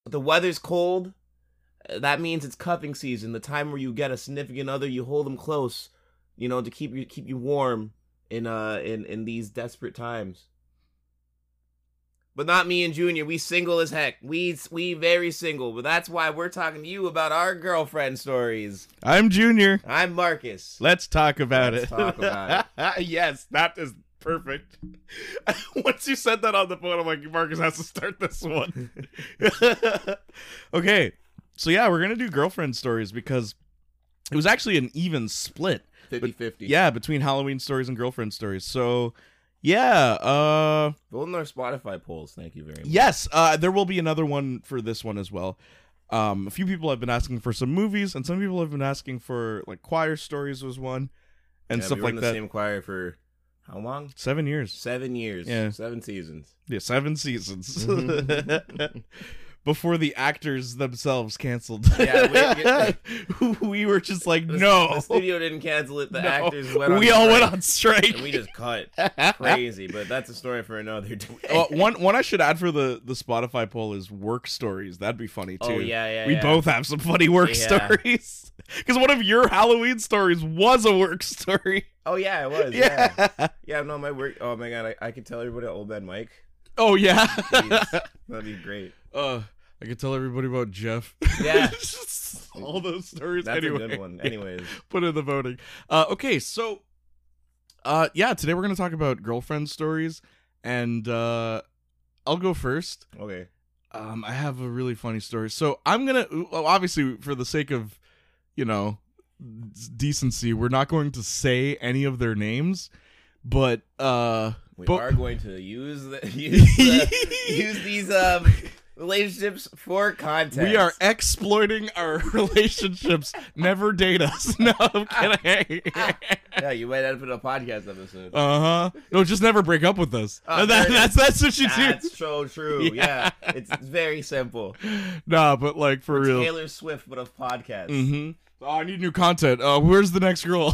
the weather's cold. That means it's cuffing season, the time where you get a significant other, you hold them close, to keep you warm in these desperate times. But not me and Junior. We single as heck. We very single. But that's why we're talking to you about our girlfriend stories. I'm Junior. I'm Marcus. Let's talk about Let's talk about it. Yes, that is perfect. Once you said that on the phone, I'm like, Marcus has to start this one. Okay, so yeah, we're gonna do girlfriend stories because it was actually an even split. 50-50. Yeah, between Halloween stories and girlfriend stories. So yeah, vote in our Spotify polls. Thank you very much. Yes, there will be another one for this one as well. A few people have been asking for some movies, and some people have been asking for like choir stories was one, and stuff we were like in the that. Same choir for how long? 7 years. 7 years. Yeah. 7 seasons. Yeah, 7 seasons. Before the actors themselves canceled. Yeah, we were just like, no. The studio didn't cancel it. The No. actors went on We all strike, went on strike. and we just cut. Crazy, but that's a story for another day. One I should add for the Spotify poll is work stories. That'd be funny, too. Oh, yeah. We both have some funny work stories. Because one of your Halloween stories was a work story. Oh, yeah, it was. Yeah. Yeah, no, my work. Oh, my God. I could tell everybody Old Man Mike. Oh, yeah. Jeez, that'd be great. I could tell everybody about Jeff. Yeah. All those stories. That's anyway. a good one. Anyways. Put in the voting. Okay, so yeah, today we're going to talk about girlfriend stories, and I'll go first. Okay. I have a really funny story. So I'm going to, obviously, for the sake of, decency, we're not going to say any of their names, but we are going to use these relationships for context. We are exploiting our relationships. Never date us. No, I'm kidding. Yeah, you might end up in a podcast episode. No, just never break up with us. That's what you do. That's so true. Yeah. It's very simple. Nah, but like for real. Taylor Swift, but of podcasts. Mm-hmm. Oh, I need new content. Where's the next girl?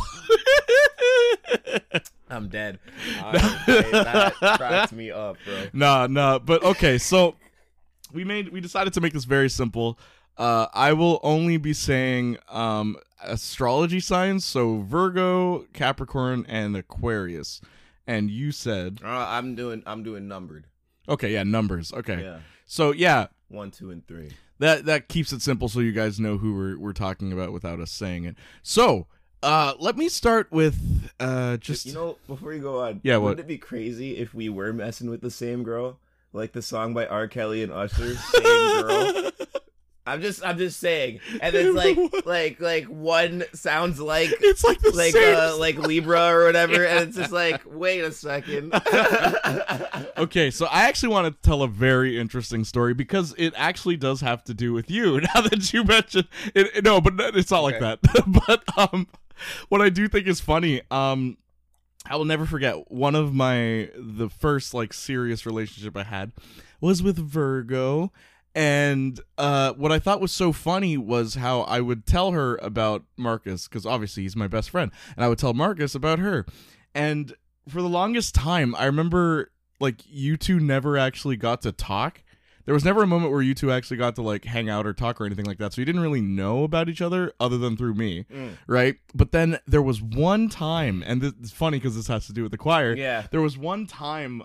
I'm dead. That cracks me up, bro. Nah. But okay, so we decided to make this very simple. I will only be saying astrology signs, so Virgo, Capricorn, and Aquarius. And you said I'm doing numbered. Okay, yeah, numbers. Okay. Yeah. So yeah. 1, 2, and 3. That keeps it simple so you guys know who we're talking about without us saying it. So let me start with just before you go on. Yeah, wouldn't it be crazy if we were messing with the same girl? Like the song by R. Kelly and Usher, Same Girl. I'm just saying. And it's like one sounds like it's like the same like Libra or whatever, and it's just like, wait a second. Okay, so I actually want to tell a very interesting story because it actually does have to do with you. Now that you mentioned it, no, but it's not like that. But what I do think is funny, I will never forget one of the first like serious relationship I had was with Virgo. And what I thought was so funny was how I would tell her about Marcus, because obviously he's my best friend, and I would tell Marcus about her. And for the longest time, I remember like you two never actually got to talk. There was never a moment where you two actually got to like hang out or talk or anything like that. So you didn't really know about each other other than through me, right? But then there was one time, and it's funny because this has to do with the choir. Yeah. There was one time,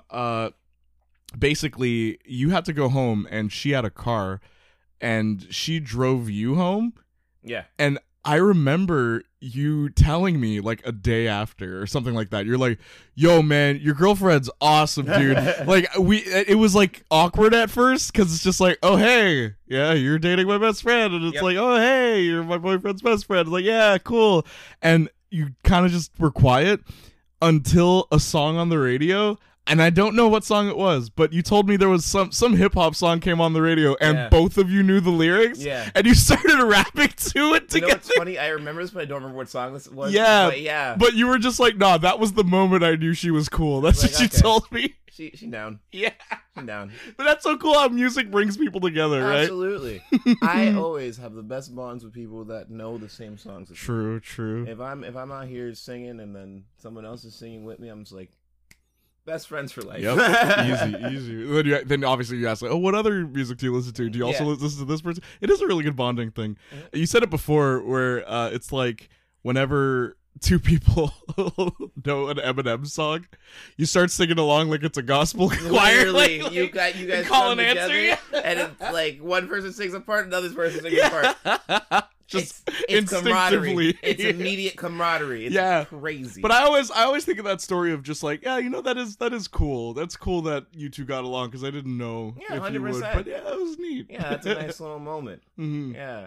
basically you had to go home and she had a car and she drove you home. Yeah. And I remember you telling me like a day after or something like that. You're like, yo man, your girlfriend's awesome, dude. Like it was like awkward at first because it's just like, oh hey, yeah, you're dating my best friend. And it's like, oh hey, you're my boyfriend's best friend. It's like, yeah, cool. And you kind of just were quiet until a song on the radio. And I don't know what song it was, but you told me there was some hip-hop song came on the radio, and both of you knew the lyrics, and you started rapping to it together. You know what's funny? I remember this, but I don't remember what song this was. Yeah, but you were just like, nah, that was the moment I knew she was cool. That's what you told me. She down. Yeah. She down. But that's so cool how music brings people together, right? Absolutely. I always have the best bonds with people that know the same songs as me. True. If I'm out here singing and then someone else is singing with me, I'm just like, Best friends for life. Yep. Easy. Then obviously you ask, like, oh, what other music do you listen to? Do you also listen to this person? It is a really good bonding thing. You said it before where it's like whenever two people know an Eminem song, you start singing along like it's a gospel choir. Literally, like, you guys call come and together, answer. and it's like one person sings a part, another person sings a part. Just it's instinctively. camaraderie. It's immediate camaraderie. It's crazy. But I always think of that story of just like, yeah, that is cool. That's cool that you two got along because I didn't know if 100%. you would. But yeah, that was neat. Yeah, that's a nice little moment. Mm-hmm. Yeah.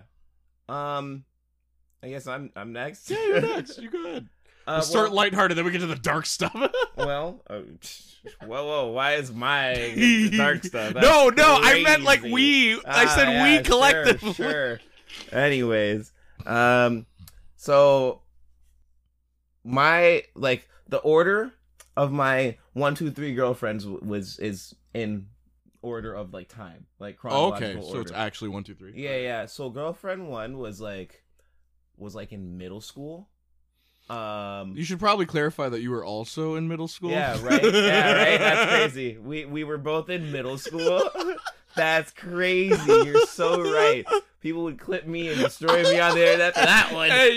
I guess I'm next. Yeah, you're next. You go ahead. We'll start lighthearted, then we get to the dark stuff. Whoa, why is my dark stuff? That's no, crazy. I meant like we. I said we collectively. Sure. Anyways, so my the order of my 1, 2, 3 girlfriends is in order of time, like chronological order. So it's actually 1, 2, 3. Yeah. So girlfriend 1 was in middle school. You should probably clarify that you were also in middle school. Yeah, right. That's crazy. We were both in middle school. That's crazy. You're so right. People would clip me and destroy me on the internet for that one. Hey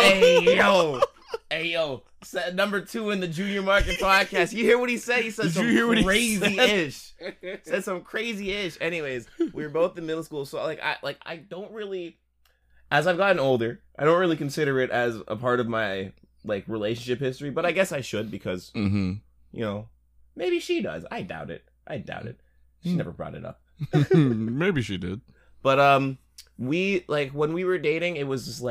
yo. Number 2 in the Junior Market podcast. You hear what he said? He said some crazy-ish. Said some crazy-ish. Anyways, we were both in middle school, so I don't really, as I've gotten older, I don't really consider it as a part of my relationship history, but I guess I should because maybe she does. I doubt it. She never brought it up. Maybe she did. But we when we were dating, it was just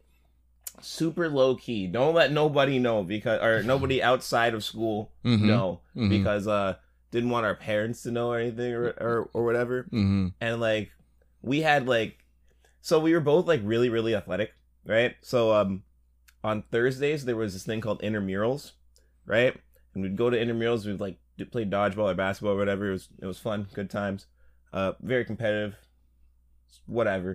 super low key. Don't let nobody know or nobody outside of school know because didn't want our parents to know or anything or whatever. And we had so we were both really, really athletic, right? So on Thursdays there was this thing called intramurals, right? And we'd go to intramurals, we'd play dodgeball or basketball or whatever. It was fun, good times. Very competitive, whatever,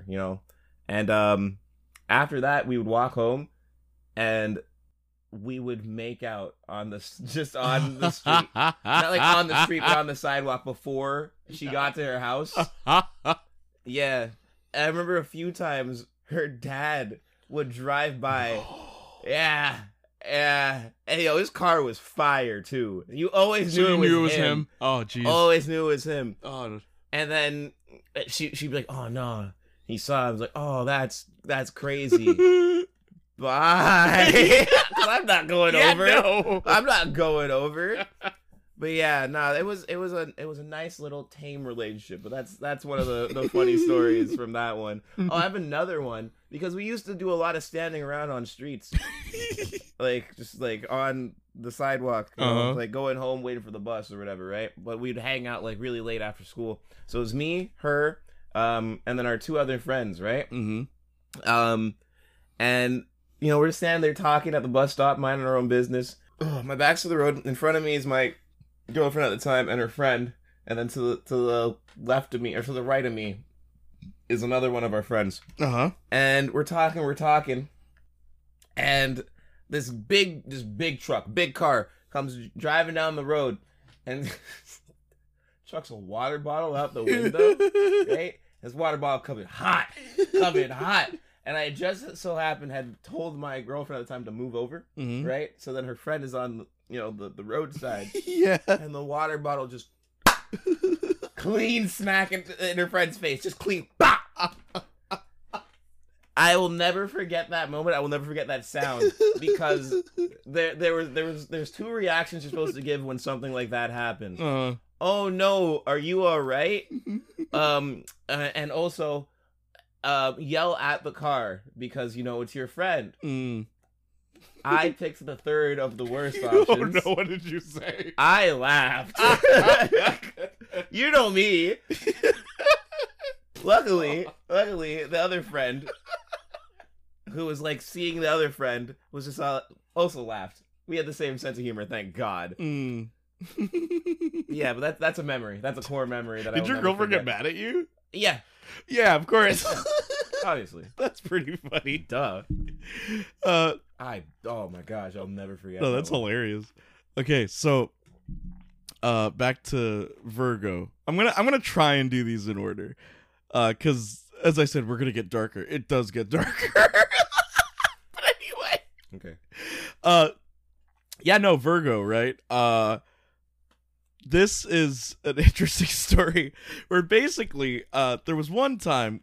And after that, we would walk home, and we would make out on the street, not on the street, but on the sidewalk before she got to her house. Yeah, I remember a few times her dad would drive by. Yeah. And his car was fire too. You always knew it was him. Oh, jeez. Always knew it was him. Oh. And then she'd be like, "Oh no." He saw him. I was like, "Oh, that's crazy." Bye. I'm not going over. No. I'm not going over. But yeah, no, it was a nice little tame relationship. But that's one of the funny stories from that one. Oh, I have another one because we used to do a lot of standing around on streets, just on the sidewalk, going home waiting for the bus or whatever, right? But we'd hang out really late after school. So it was me, her, and then our 2 other friends, right? And we're just standing there talking at the bus stop, minding our own business. My back's to the road. In front of me is my girlfriend at the time and her friend, and then to the left of me, or to the right of me, is another one of our friends. And we're talking, and this big truck, big car comes driving down the road, and chucks a water bottle out the window, right? This water bottle coming hot, and I just so happened had told my girlfriend at the time to move over, right? So then her friend is on the roadside, and the water bottle just clean smack in her friend's face, just clean. Bah! I will never forget that moment. I will never forget that sound because there's 2 reactions you're supposed to give when something like that happens. Oh no, are you all right? And also, yell at the car because it's your friend. I picked the third of the worst options. Oh no, what did you say? I laughed. You know me. Luckily, the other friend, who was seeing the other friend, was just also laughed. We had the same sense of humor, thank God. Yeah, but that's a memory. That's a core memory that I Did your girlfriend get mad at you? Yeah. Yeah, of course. Obviously. That's pretty funny. Duh. Oh my gosh, I'll never forget. No, that's hilarious. Okay, so back to Virgo. I'm gonna try and do these in order, because as I said, we're gonna get darker. It does get darker. But anyway, okay. Yeah, no, Virgo, right? This is an interesting story where basically, there was one time,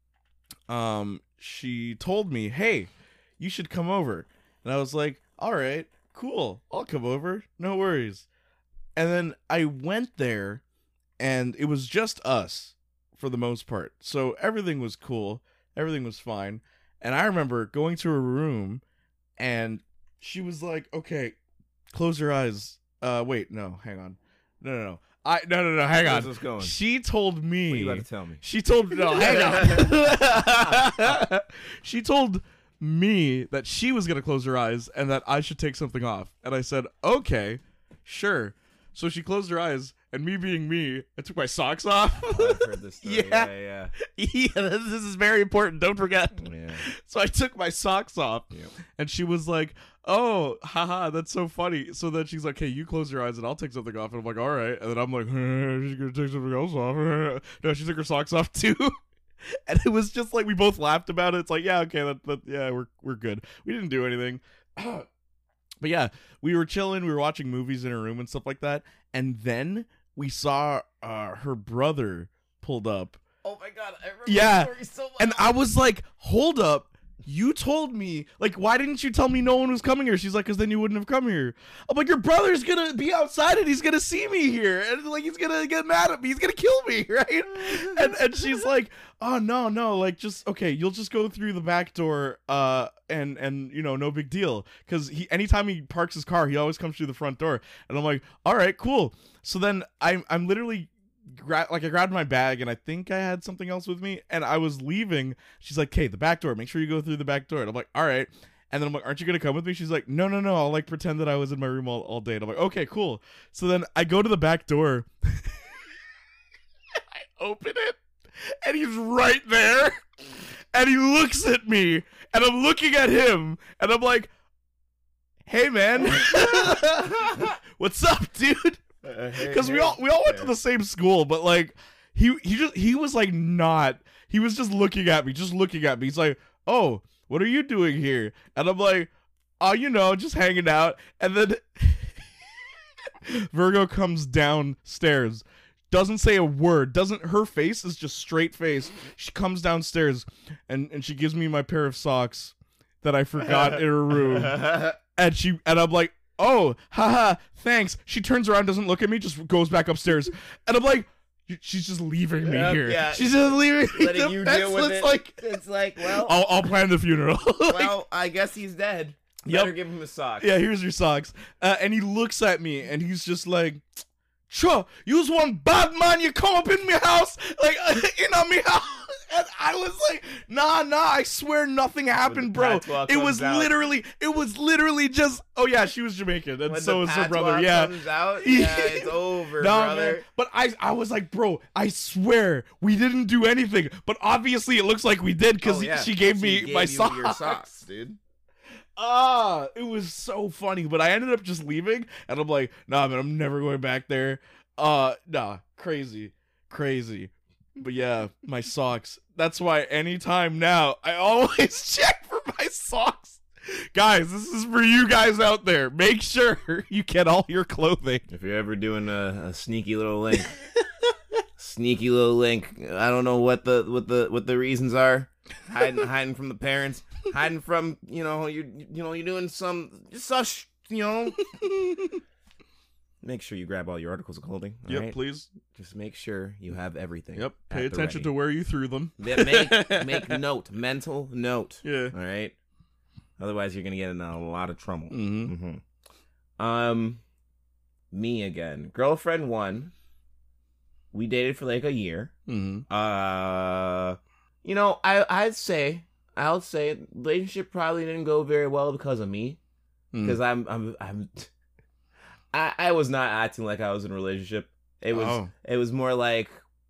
she told me, "Hey, you should come over," and I was like, "All right, cool, I'll come over, no worries." And then I went there, and it was just us for the most part, so everything was cool, everything was fine. And I remember going to her room, and she was like, "Okay, close your eyes." Wait, no, hang on. No, hang on. Where's this going? She told me. What are you about to tell me? She told hang on. She told me that she was gonna close her eyes and that I should take something off. And I said, "Okay, sure." So she closed her eyes, and me being me, I took my socks off. Oh, I've heard this story. Yeah. Yeah, this is very important. Don't forget. Yeah. So I took my socks off, Yep. and she was like, "Oh, haha, that's so funny." So then she's like, "Hey, you close your eyes and I'll take something off." And I'm like, "All right." And then I'm like, "She's gonna take something else off." No, she took her socks off too. And it was just like we both laughed about it. It's like, yeah, okay, yeah, we're good. We didn't do anything. But yeah, we were chilling. We were watching movies in her room and stuff like that. And then we saw her brother pulled up. Oh my god, I remember Yeah. the story so well. And I was like, "Hold up. You told me, like, why didn't you tell me no one was coming here?" She's like, "Because then you wouldn't have come here." I'm like, "Your brother's gonna be outside and he's gonna see me here, and like he's gonna get mad at me. He's gonna kill me, right?" And she's like, "Oh no, like just okay. You'll just go through the back door, and you know, no big deal. Because anytime he parks his car, he always comes through the front door." And I'm like, "All right, cool." So then I'm literally. I grabbed my bag and I think I had something else with me and I was leaving. She's like, "Okay, the back door, make sure you go through the back door." And I'm like, "All right." And then I'm like, "Aren't you gonna come with me?" She's like, No, I'll like pretend that I was in my room all day." And I'm like, "Okay, cool." So then I go to the back door. I open it and he's right there and he looks at me and I'm looking at him and I'm like, "Hey man." "What's up, dude?" Because we all went to the same school, but like he was like not. He was just looking at me. He's like, "Oh, what are you doing here?" And I'm like, "Oh, you know, just hanging out." And then Virgo comes downstairs, doesn't say a word. Her face is just straight face. She comes downstairs and she gives me my pair of socks that I forgot in her room, and I'm like, "Oh, haha, thanks." She turns around, doesn't look at me, just goes back upstairs. And I'm like, she's just leaving me here. Yeah. She's just leaving me. Letting you deal with it. It's like, well, I'll plan the funeral. well, I guess he's dead. Better give him his socks. Yeah, here's your socks. And he looks at me, and he's just like, "Sure, you's one bad man. You come up in my house, like in on me house." And I was like, nah, I swear nothing happened, bro. It was literally just, oh yeah, she was Jamaican, and so was her brother. Yeah, comes out, yeah, it's over, brother. Man. But I was like, bro, I swear we didn't do anything, but obviously it looks like we did because she gave me my socks. Your socks, dude. It was so funny, but I ended up just leaving, and I'm like, "Nah, man, I'm never going back there." Nah, crazy. But yeah, my socks. That's why anytime now, I always check for my socks. Guys, this is for you guys out there. Make sure you get all your clothing. If you're ever doing a sneaky little link, I don't know what the reasons are. Hiding from the parents, hiding from you're doing some such Make sure you grab all your articles of clothing. Yep, right? please. Just make sure you have everything. Yep. Pay attention to where you threw them. Make note, mental note. Yeah. All right. Otherwise, you're gonna get in a lot of trouble. Mm-hmm. Me again. Girlfriend 1. We dated for like a year. Mm-hmm. I'll say relationship probably didn't go very well because of me. Because I was not acting like I was in a relationship. It was more like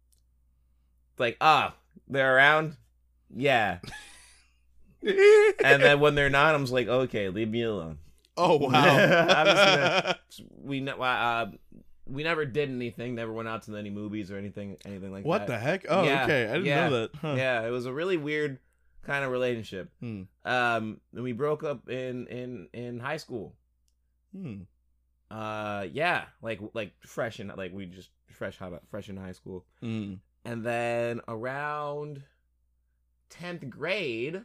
they're around, yeah. And then when they're not, I'm just like, okay, leave me alone. Oh wow. I'm just gonna, we never did anything. Never went out to any movies or anything like that. What the heck? Oh, Yeah, okay. I didn't know that. Huh. Yeah, it was a really weird kind of relationship. And we broke up in high school. Yeah, like fresh in we just fresh in high school. And then around 10th grade,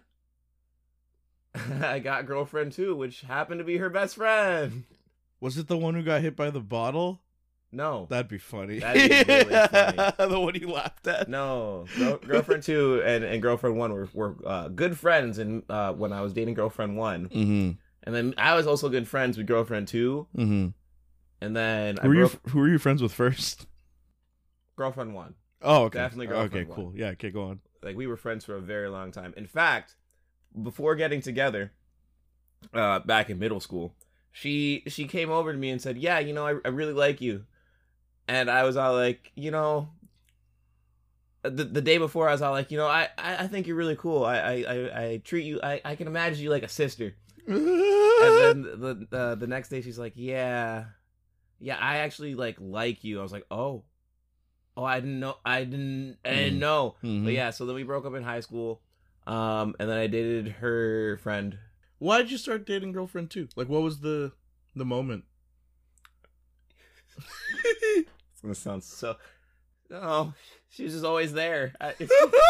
I got girlfriend 2, which happened to be her best friend. Was it the one who got hit by the bottle? No. That'd be funny. That'd be really funny. The one you laughed at? No. Girlfriend 2 and girlfriend 1 were good friends when I was dating girlfriend 1. Mm-hmm. And then I was also good friends with girlfriend 2. Mm-hmm. And then who were you friends with first? Girlfriend 1. Oh, okay. Definitely girlfriend 1. Okay, cool. Yeah, okay, go on. Like, we were friends for a very long time. In fact, before getting together, back in middle school, she came over to me and said, yeah, I really like you. And I was all like, the day before, I was all like, I think you're really cool. I treat you, I can imagine you like a sister. And then the next day, she's like, yeah, I actually like you. I was like, oh, I didn't know. I didn't know. Mm-hmm. But yeah, so then we broke up in high school. And then I dated her friend. Why did you start dating girlfriend 2? Like, what was the moment? It's gonna sound so. No, she was just always there. But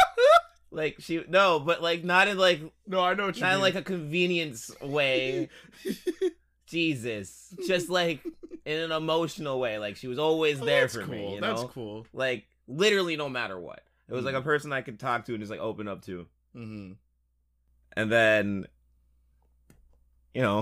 not in No, I know what you mean. Not in a convenience way. Jesus, just in an emotional way. She was always there for me. You know? That's cool. Literally, no matter what. It was a person I could talk to and just open up to. Mm-hmm. And then, yeah,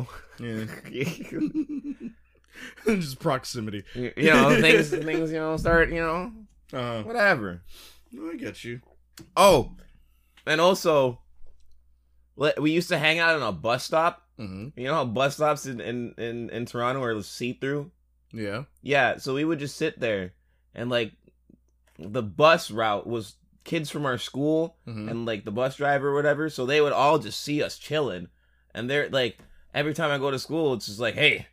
just proximity. Things start, whatever. I get you. Oh, and also, we used to hang out on a bus stop. Mm-hmm. You know how bus stops in Toronto are see-through? Yeah. Yeah, so we would just sit there, and the bus route was kids from our school, mm-hmm. and the bus driver or whatever, so they would all just see us chilling, and they're every time I go to school, it's just hey,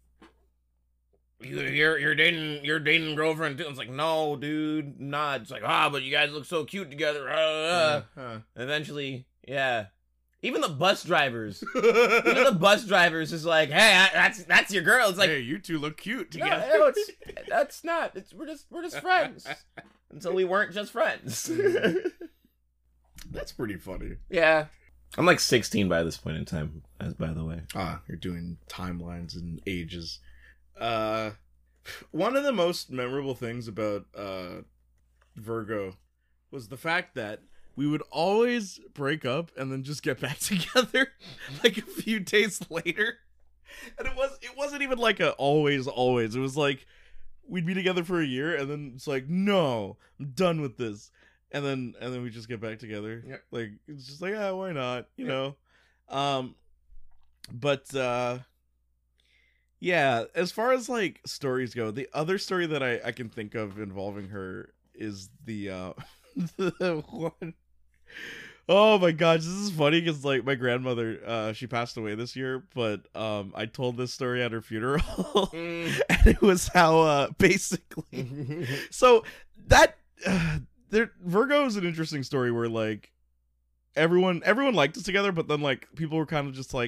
you're dating girlfriend too. It's no, dude, not. It's but you guys look so cute together. Eventually, yeah. Even the bus drivers, is hey, that's your girl. It's hey, you two look cute together. No, that's not. We're just friends. Until we weren't just friends. That's pretty funny. Yeah. I'm 16 by this point in time, by the way. You're doing timelines and ages. One of the most memorable things about Virgo was the fact that we would always break up and then just get back together a few days later. And it wasn't even always. It was we'd be together for a year and then it's no, I'm done with this. And then we just get back together. Yep. It's just why not? You know? But yeah, as far as stories go, the other story that I can think of involving her is the the one. Oh my gosh, this is funny because my grandmother, she passed away this year, but I told this story at her funeral, and it was how basically, so that Virgo is an interesting story where everyone liked us together, but then people were kind of just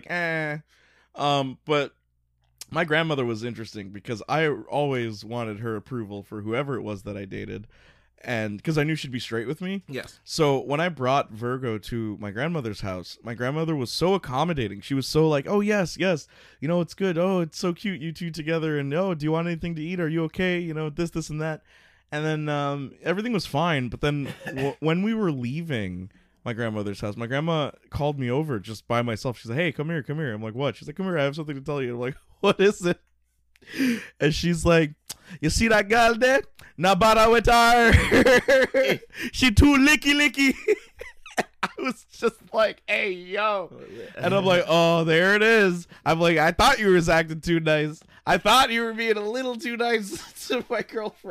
but my grandmother was interesting because I always wanted her approval for whoever it was that I dated. And because I knew she'd be straight with me. Yes. So when I brought Virgo to my grandmother's house, my grandmother was so accommodating. She was so oh, yes. It's good. Oh, it's so cute. You two together. And oh, do you want anything to eat? Are you okay? This and that. And then everything was fine. But then when we were leaving my grandmother's house, my grandma called me over just by myself. She's like, hey, come here. I'm like, what? She's like, come here. I have something to tell you. I'm like, what is it? And she's like, you see that girl there? Nabara with her. She too licky. I was just hey, yo. And I'm like, oh, there it is. I'm like, I thought you were acting too nice. I thought you were being a little too nice to my girlfriend.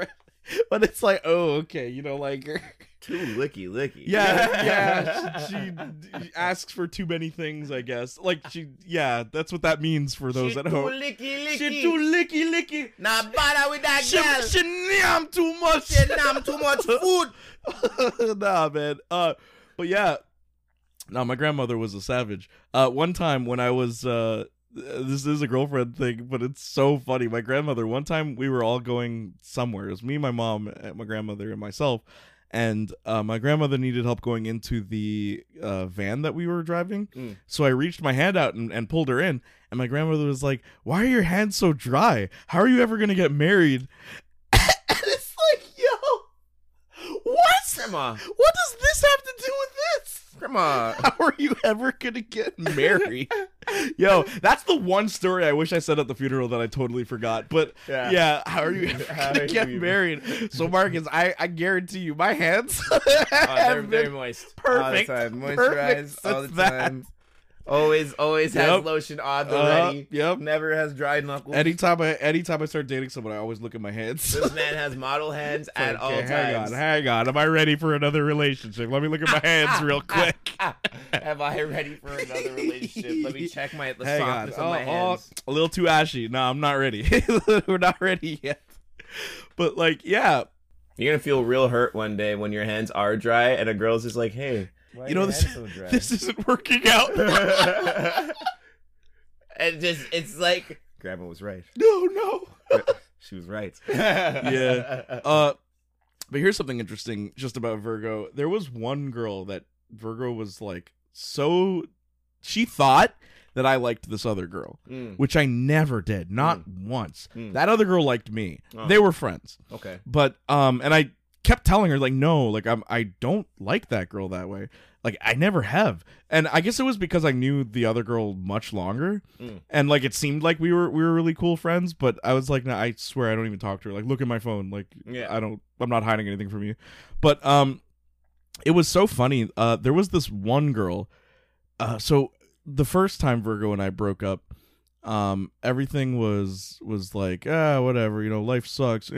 But it's like, oh, okay, you know, like Too licky. yeah, she asks for too many things, I guess. Like that's what that means for those She at too home. licky. She too licky. Nah, bother with that girl. She yam too much. She nam too much food. Nah, man. But yeah. No, my grandmother was a savage. One time when I was this is a girlfriend thing, but it's so funny. My grandmother, one time we were all going somewhere. It was me, my mom, my grandmother, and myself. And my grandmother needed help going into the van that we were driving. So I reached my hand out and pulled her in. And my grandmother was like, "Why are your hands so dry? How are you ever going to get married?" And it's like, yo, what? Grandma. What does this have to do with this? Grandma. How are you ever gonna get married? Yo, that's the one story I wish I said at the funeral that I totally forgot. But yeah how are you ever gonna get married? So Marcus, I guarantee you, my hands they're very moist. Perfect. All the time. Moisturized all the time. Always has lotion on the ready. Yep. Never has dry knuckles. Anytime I start dating someone, I always look at my hands. This man has model hands at all times. Hang on. Am I ready for another relationship? Let me look at my hands real quick. Am I ready for another relationship? Let me check the softness of my hands. A little too ashy. No, I'm not ready. We're not ready yet. But like, yeah. You're gonna feel real hurt one day when your hands are dry and a girl's just like, "Hey, why you know this isn't working out." And it's like, Grandma was right. No. She was right. Yeah. But here's something interesting just about Virgo. There was one girl that Virgo was like, so she thought that I liked this other girl, which I never did, not once. That other girl liked me. They were friends. Okay. But and I kept telling her like, no, like I don't like that girl that way. Like I never have. And I guess it was because I knew the other girl much longer, and like it seemed like we were really cool friends. But I was like, no, I swear I don't even talk to her. Like, look at my phone. Like, I'm not hiding anything from you. But it was so funny. There was this one girl. So the first time Virgo and I broke up, everything was like, whatever, you know, life sucks.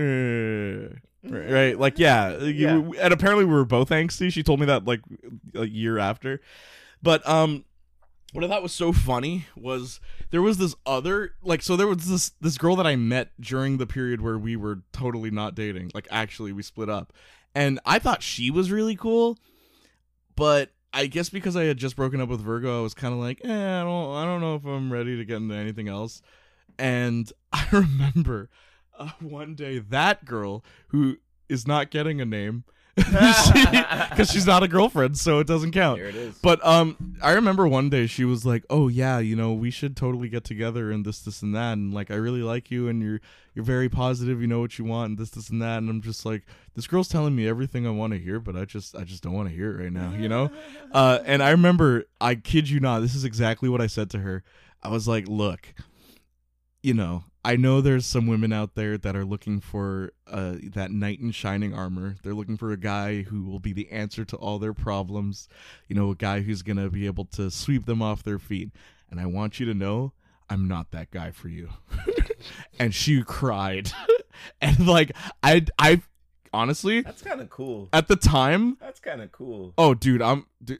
Right? Like, yeah. And apparently we were both angsty. She told me that like a year after. But what I thought was so funny was there was this other, like, so there was this girl that I met during the period where we were totally not dating. Like, actually, we split up. And I thought she was really cool, but I guess because I had just broken up with Virgo, I was kind of like, I don't know if I'm ready to get into anything else. And I remember one day that girl, who is not getting a name because she's not a girlfriend, so it doesn't count. Here it is. But I remember one day she was like, "Oh yeah, you know, we should totally get together and this and that, and like I really like you and you're very positive, you know what you want and this and that." And I'm just like, this girl's telling me everything I want to hear, but I just don't want to hear it right now, you know? And I remember, I kid you not, this is exactly what I said to her. I was like, "Look, you know, I know there's some women out there that are looking for that knight in shining armor. They're looking for a guy who will be the answer to all their problems. You know, a guy who's going to be able to sweep them off their feet. And I want you to know, I'm not that guy for you." And she cried. And like, I honestly, that's kind of cool. At the time, that's kind of cool. Oh, dude, do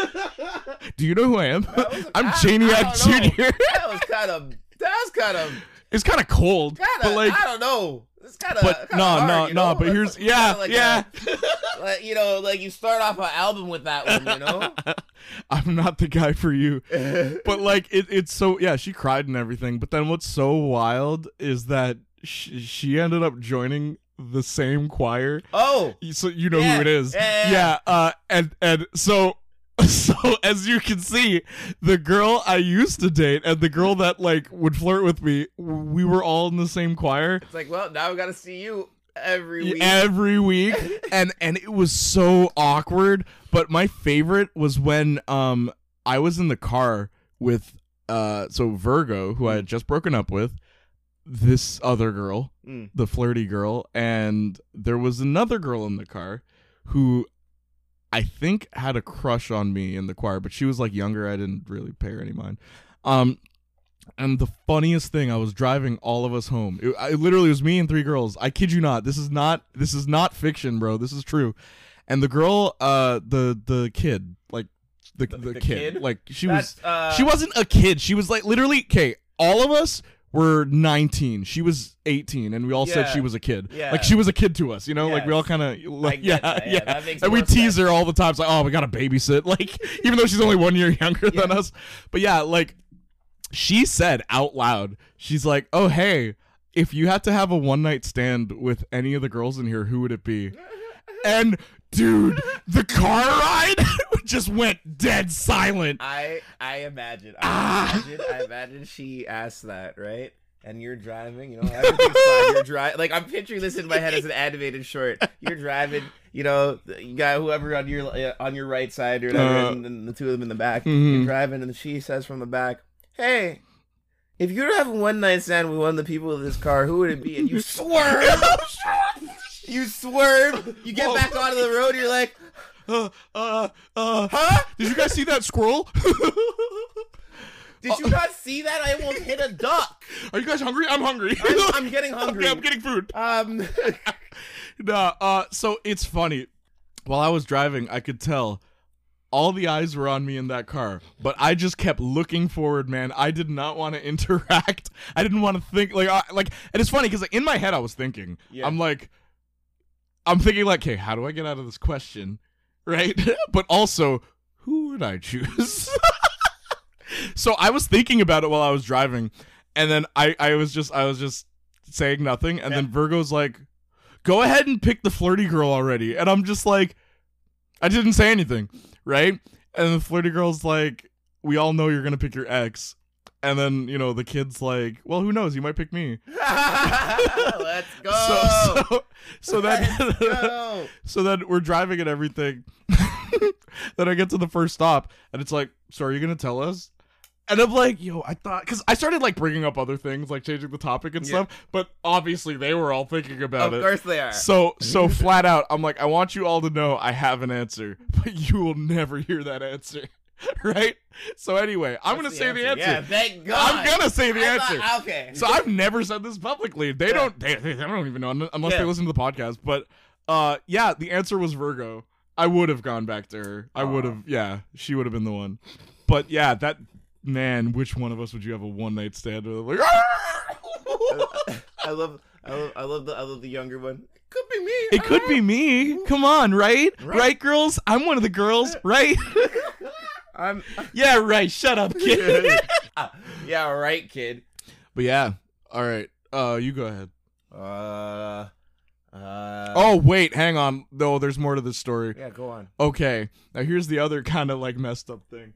you know who I am? I'm Janiac Jr. That was kind of. It's kind of cold, but like, I don't know. It's kind of. But no. But here's Like, you know, like you start off an album with that one, you know. I'm not the guy for you. But like, it's so she cried and everything. But then what's so wild is that she ended up joining the same choir. Oh, so you know who it is. Yeah. And so as you can see, the girl I used to date and the girl that like would flirt with me, we were all in the same choir. It's like, well, now we got to see you every week. and it was so awkward. But my favorite was when I was in the car with so Virgo, who I had just broken up with, this other girl, the flirty girl, and there was another girl in the car who I think had a crush on me in the choir, but she was like younger. I didn't really pay her any mind. And the funniest thing, I was driving all of us home. It literally was me and 3 girls. I kid you not. This is not fiction, bro. This is true. And the girl, the kid, like the kid, like she wasn't a kid. She was like literally, okay, all of us were 19. She was 18, and we all said she was a kid. Yeah. Like she was a kid to us, you know? Yes. Like we all kind of like yeah. And we tease her all the time. It's like, oh, we got to babysit. Like even though she's only 1 year younger than us. But yeah, like she said out loud, she's like, "Oh, hey, if you had to have a one-night stand with any of the girls in here, who would it be?" And dude, the car ride just went dead silent. I imagine she asked that, right? And you're driving, you know, everything's fine. You're driving, like I'm picturing this in my head as an animated short. You're driving, you know, you got whoever on your right side or whatever, and the two of them in the back. Mm-hmm. You're driving, and she says from the back, "Hey, if you were to have a one-night stand with one of the people in this car, who would it be?" And you swerve. You swerve. You get back onto the road. You're like, huh? Did you guys see that squirrel? Did you not see that? I almost hit a duck. Are you guys hungry? I'm hungry. I'm getting hungry. Okay, I'm getting food. So it's funny. While I was driving, I could tell all the eyes were on me in that car, but I just kept looking forward, man. I did not want to interact. I didn't want to think and it's funny because like, in my head I was thinking, I'm thinking like, hey, how do I get out of this question, right? But also, who would I choose? So I was thinking about it while I was driving, and then I was just saying nothing, and then Virgo's like, "Go ahead and pick the flirty girl already," and I'm just like, I didn't say anything, right? And the flirty girl's like, "We all know you're gonna pick your ex," and then you know the kid's like, "Well, who knows? You might pick me." Let's go. So then we're driving and everything. Then I get to the first stop, and it's like, "So are you gonna tell us?" And I'm like, yo, I thought, because I started like bringing up other things, like changing the topic and stuff, but obviously they were all thinking about it. Of course they are. So flat out, I'm like, I want you all to know I have an answer, but you will never hear that answer. Right? So anyway, I'm going to say the answer. Yeah, thank God. I'm going to say the answer. Okay. So I've never said this publicly. They don't even know unless they listen to the podcast. But yeah, the answer was Virgo. I would have gone back to her. I would have, she would have been the one. But yeah, that, man, which one of us would you have a one night stand with? Like, I love the younger one. Could be me. It could be me. Come on, right? Right, girls? I'm one of the girls, right? Yeah, right. Shut up, kid. Yeah, right, kid. But yeah, all right. You go ahead. Oh wait, hang on. No, there's more to this story. Yeah, go on. Okay, now here's the other kind of like messed up thing.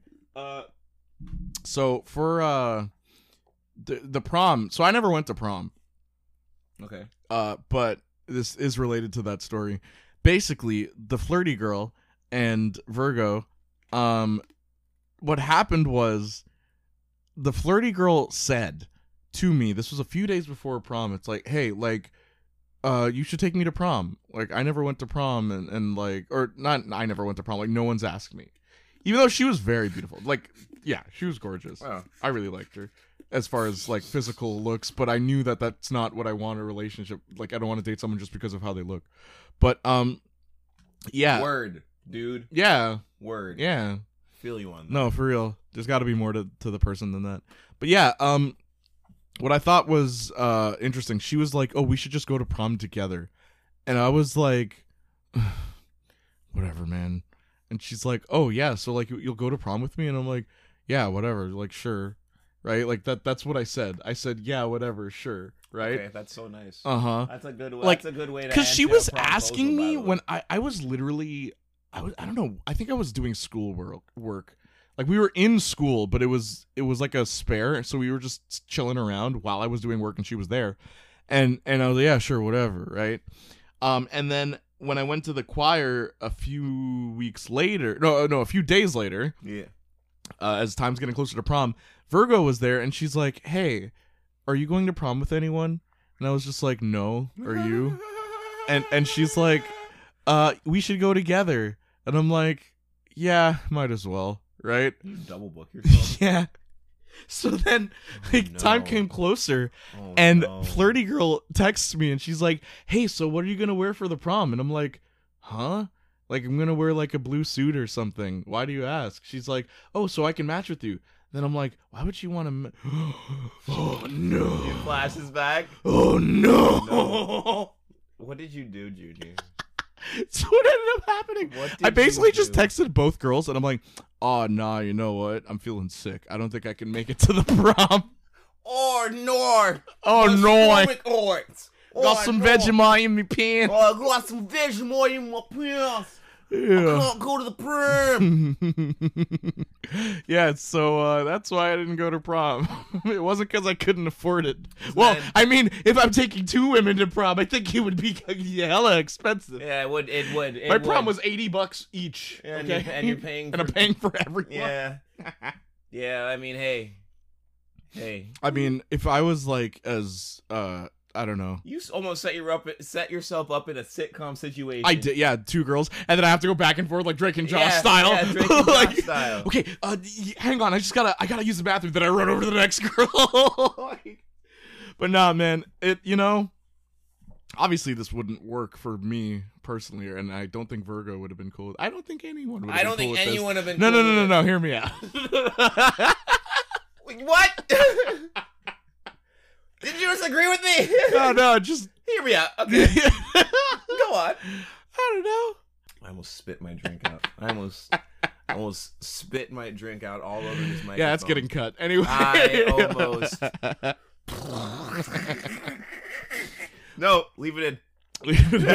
So for the prom, so I never went to prom. Okay. But this is related to that story. Basically, the flirty girl and Virgo, what happened was the flirty girl said to me, this was a few days before prom, it's like, hey, like, you should take me to prom. Like, I never went to prom, and like, or not, I never went to prom, like, no one's asked me. Even though she was very beautiful. Like, yeah, she was gorgeous. Wow. I really liked her as far as, like, physical looks, but I knew that that's not what I want in a relationship. Like, I don't want to date someone just because of how they look. But, yeah. Word, dude. Yeah. Word. Yeah. Feel you on that. No, for real. There's got to be more to the person than that. But, yeah, what I thought was interesting, she was like, oh, we should just go to prom together. And I was like, whatever, man. And she's like, oh, yeah, so, like, you'll go to prom with me? And I'm like, yeah, whatever, like, sure, right? Like, that's what I said. I said, yeah, whatever, sure, right? Okay, that's so nice. Uh-huh. That's a good way. Like, that's a good way to because she was asking me when I was literally, I don't know, I think I was doing school work. Like, we were in school, but it was like a spare, so we were just chilling around while I was doing work and she was there. And I was like, yeah, sure, whatever, right? And then when I went to the choir a few days later, yeah, as time's getting closer to prom, Virgo was there, and she's like, hey, are you going to prom with anyone? And I was just like, no, are you? And she's like, we should go together. And I'm like, yeah, might as well, right? You double book yourself. Yeah. So then, like, time came closer, and Flirty Girl texts me, and she's like, "Hey, so what are you gonna wear for the prom?" And I'm like, "Huh? Like, I'm gonna wear like a blue suit or something. Why do you ask?" She's like, "Oh, so I can match with you." Then I'm like, "Why would you want to?" Oh no! He flashes back. Oh no! What did you do, Junior? So what ended up happening? I basically just texted both girls, and I'm like, "Oh nah, you know what? I'm feeling sick. I don't think I can make it to the prom." Oh no! Got some Vegemite in my pants. Oh, I got some Vegemite in my pants. Yeah. I can't go to the prom. Yeah, so that's why I didn't go to prom. It wasn't because I couldn't afford it. Well, I mean, if I'm taking 2 women to prom, I think it would be hella expensive. Yeah, it would. My prom was $80 each. And, okay? and you're paying. And I'm paying for everyone. Yeah. Yeah. I mean, hey. I mean, if I was like as I don't know. You almost set yourself up in a sitcom situation. I did, yeah, 2 girls, and then I have to go back and forth like Drake and Josh style. Yeah, Drake and Josh style. Okay, hang on, I gotta use the bathroom. Then I run over to the next girl. But nah, man, obviously this wouldn't work for me personally, and I don't think Virgo would have been cool. I don't think anyone would have been cool with this. I don't think anyone would have been cool. No, hear me out. What? Did you disagree with me? No, just hear me out. Okay. Go on. I don't know. I almost spit my drink out. I almost spit my drink out all over this microphone. Yeah, that's getting cut. Anyway. I almost. No, leave it in.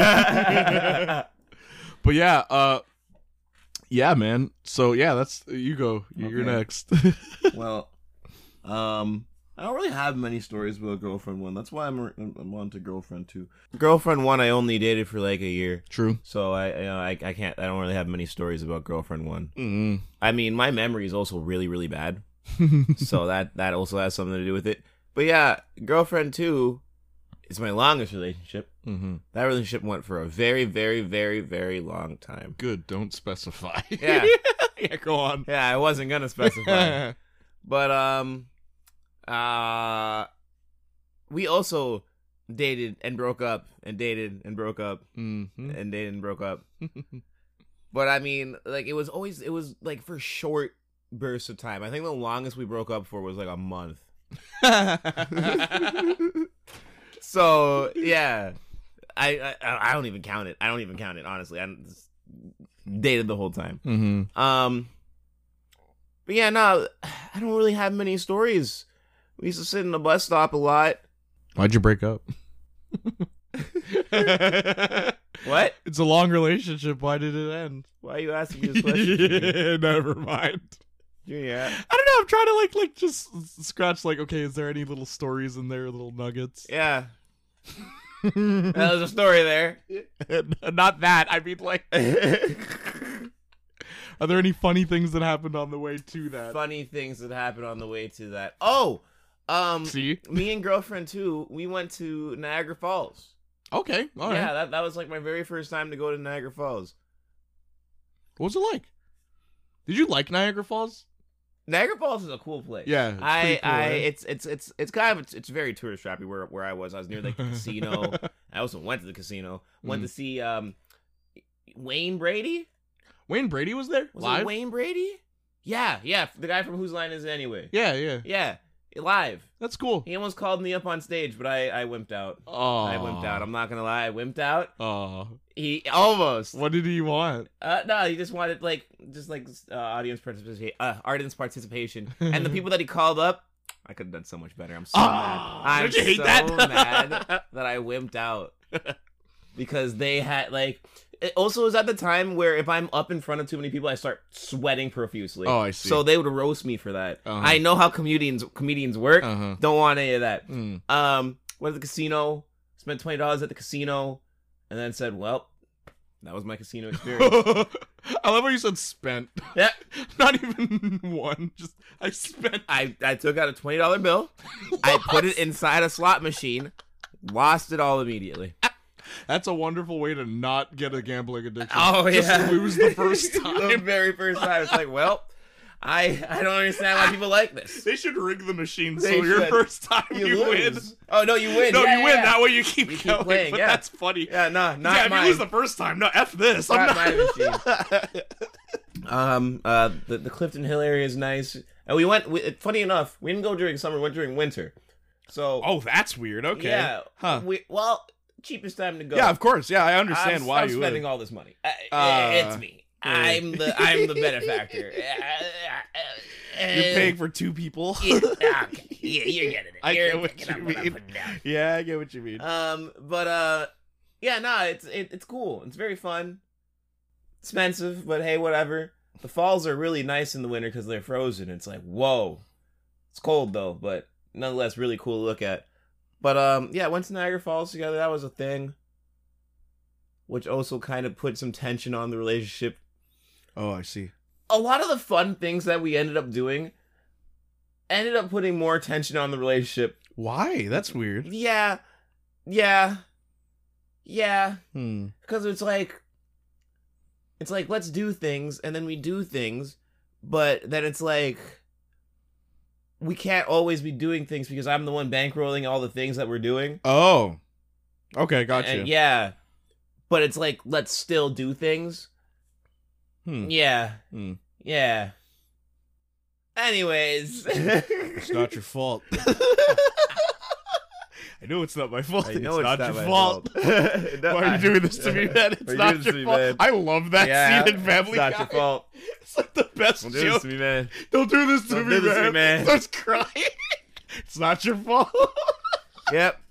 But yeah, man. So yeah, that's you go. You're next. Well, I don't really have many stories about Girlfriend 1. That's why I'm on to Girlfriend 2. Girlfriend 1, I only dated for like a year. True. So I don't really have many stories about Girlfriend 1. Mm-hmm. I mean, my memory is also really, really bad. So that also has something to do with it. But yeah, Girlfriend 2 is my longest relationship. Mm-hmm. That relationship went for a very, very, very, very long time. Good. Don't specify. Yeah. Yeah, go on. Yeah, I wasn't going to specify. But, we also dated and broke up and dated and broke up and dated and broke up. But I mean, like, it was like for short bursts of time. I think the longest we broke up for was like a month. So yeah, I don't even count it. Honestly. I just dated the whole time. Mm-hmm. But yeah, no, I don't really have many stories. We used to sit in the bus stop a lot. Why'd you break up? What? It's a long relationship. Why did it end? Why are you asking me this question? Never mind. Yeah. I don't know. I'm trying to like just scratch like, okay, is there any little stories in there, little nuggets? Yeah. There's a story there. Not that. I mean, like, are there any funny things that happened on the way to that? Funny things that happened on the way to that. Oh, see, me and Girlfriend 2, we went to Niagara Falls. Okay, all right. Yeah, that was like my very first time to go to Niagara Falls. What was it like? Did you like Niagara Falls? Niagara Falls is a cool place. Yeah, it's kind of it's very tourist trappy where I was. I was near like the casino. I also went to the casino. Went to see Wayne Brady. Wayne Brady was there? Was live? it Wayne Brady? Yeah, the guy from Whose Line Is It Anyway? Yeah. Live. That's cool. He almost called me up on stage, but I wimped out. Oh, I wimped out. I'm not gonna lie, I wimped out. Oh, he almost. What did he want? No, he just wanted audience participation, and the people that he called up, I could have done so much better. I'm so mad. I'm you hate so that? mad that I wimped out because they had like. It also was at the time where if I'm up in front of too many people, I start sweating profusely. Oh, I see. So they would roast me for that. Uh-huh. I know how comedians work. Uh-huh. Don't want any of that. Mm. Went to the casino, spent $20 at the casino, and then said, well, that was my casino experience. I love how you said spent. Yeah. Not even one. Just, I spent. I took out a $20 bill. I put it inside a slot machine, lost it all immediately. That's a wonderful way to not get a gambling addiction. Oh, yeah. Just lose the first time. The very first time. It's like, well, I don't understand why people like this. They should rig the machine They so your should. first time you win. lose. Oh no, you win. No, Yeah, you win. yeah. That way you keep keep going. playing, But yeah. that's funny. Yeah, no, not Yeah, if mine. you lose the first time, no, F this. Not I'm my machine. The Clifton Hill area is nice. And we went. Funny enough, we didn't go during summer. We went during winter. So Oh, that's weird. Okay. yeah, Huh. cheapest time to go. Yeah, of course. Yeah, I understand why I'm you spending would. all this money. It's me. I'm the benefactor. You're paying for two people. Yeah, okay. Yeah, you're getting it. I You're get what picking you up what I'm mean. putting down. Yeah, I get what you mean. But yeah, no, it's cool. It's very fun. Expensive, but hey, whatever. The falls are really nice in the winter because they're frozen. It's like, whoa. It's cold though, but nonetheless, really cool to look at. But yeah, went to Niagara Falls together. That was a thing, which also kind of put some tension on the relationship. Oh, I see. A lot of the fun things that we ended up doing ended up putting more tension on the relationship. Why? That's weird. Yeah. Because it's like let's do things, and then we do things, but then it's like we can't always be doing things because I'm the one bankrolling all the things that we're doing. Oh. Okay, gotcha. And yeah. But it's like, let's still do things. Yeah. Yeah. Anyways. It's not your fault. I know it's not my fault. I know it's not your my fault. No, Why are you doing this to me, man? It's not your fault. Man? I love that scene in Family Guy. It's not your fault. It's like the best Don't do this joke. to me, man. Don't do this to Don't me, do this to me, man. Starts crying. It's not your fault. Yep.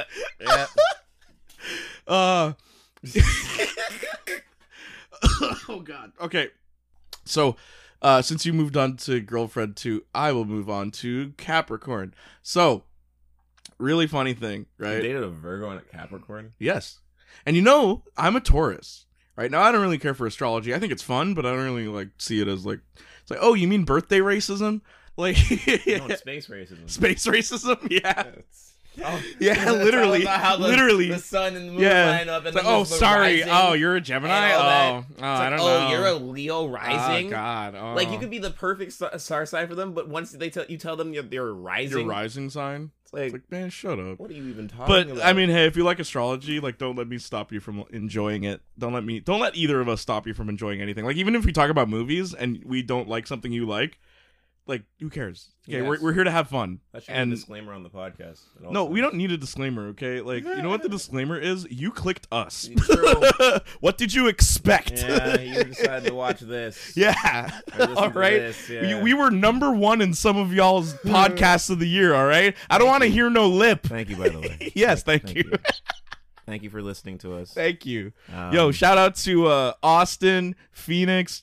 Oh God. Okay. So, since you moved on to girlfriend 2, I will move on to Capricorn. So, really funny thing, You right? dated a Virgo and a Capricorn? Yes. And I'm a Taurus. Right now, I don't really care for astrology. I think it's fun, but I don't really see it as it's like, oh, you mean birthday racism? Like, No, it's space racism. space racism? Yeah. Oh, Yeah, literally. It's all about how Literally. the sun and the moon Yeah. line up. And It's like, then oh, there's the sorry. rising Oh, you're a Gemini? and all that. Oh, It's I like, don't know. you're a Leo rising. Oh, God. Oh. Like, you could be the perfect star sign for them, but once you tell them you're rising, Your rising sign? it's like, It's like, man, shut up. what are you even talking But about? I mean, hey, if you like astrology, don't let me stop you from enjoying it. Don't let either of us stop you from enjoying anything. Like, even if we talk about movies and we don't like something you like, who cares? Okay, Yes. we're here to have fun. That should be a disclaimer on the podcast. at all No, we times. don't need a disclaimer. Okay, you know what the disclaimer is? You clicked us. True. What did you expect? Yeah, you decided to watch this. Yeah. Or listen All to right. this, yeah. We were number 1 in some of y'all's podcasts of the year. All right. I don't want to hear no lip. Thank you, by the way. Yes, thank you. Thank you for listening to us. Thank you. Yo, shout out to Austin, Phoenix.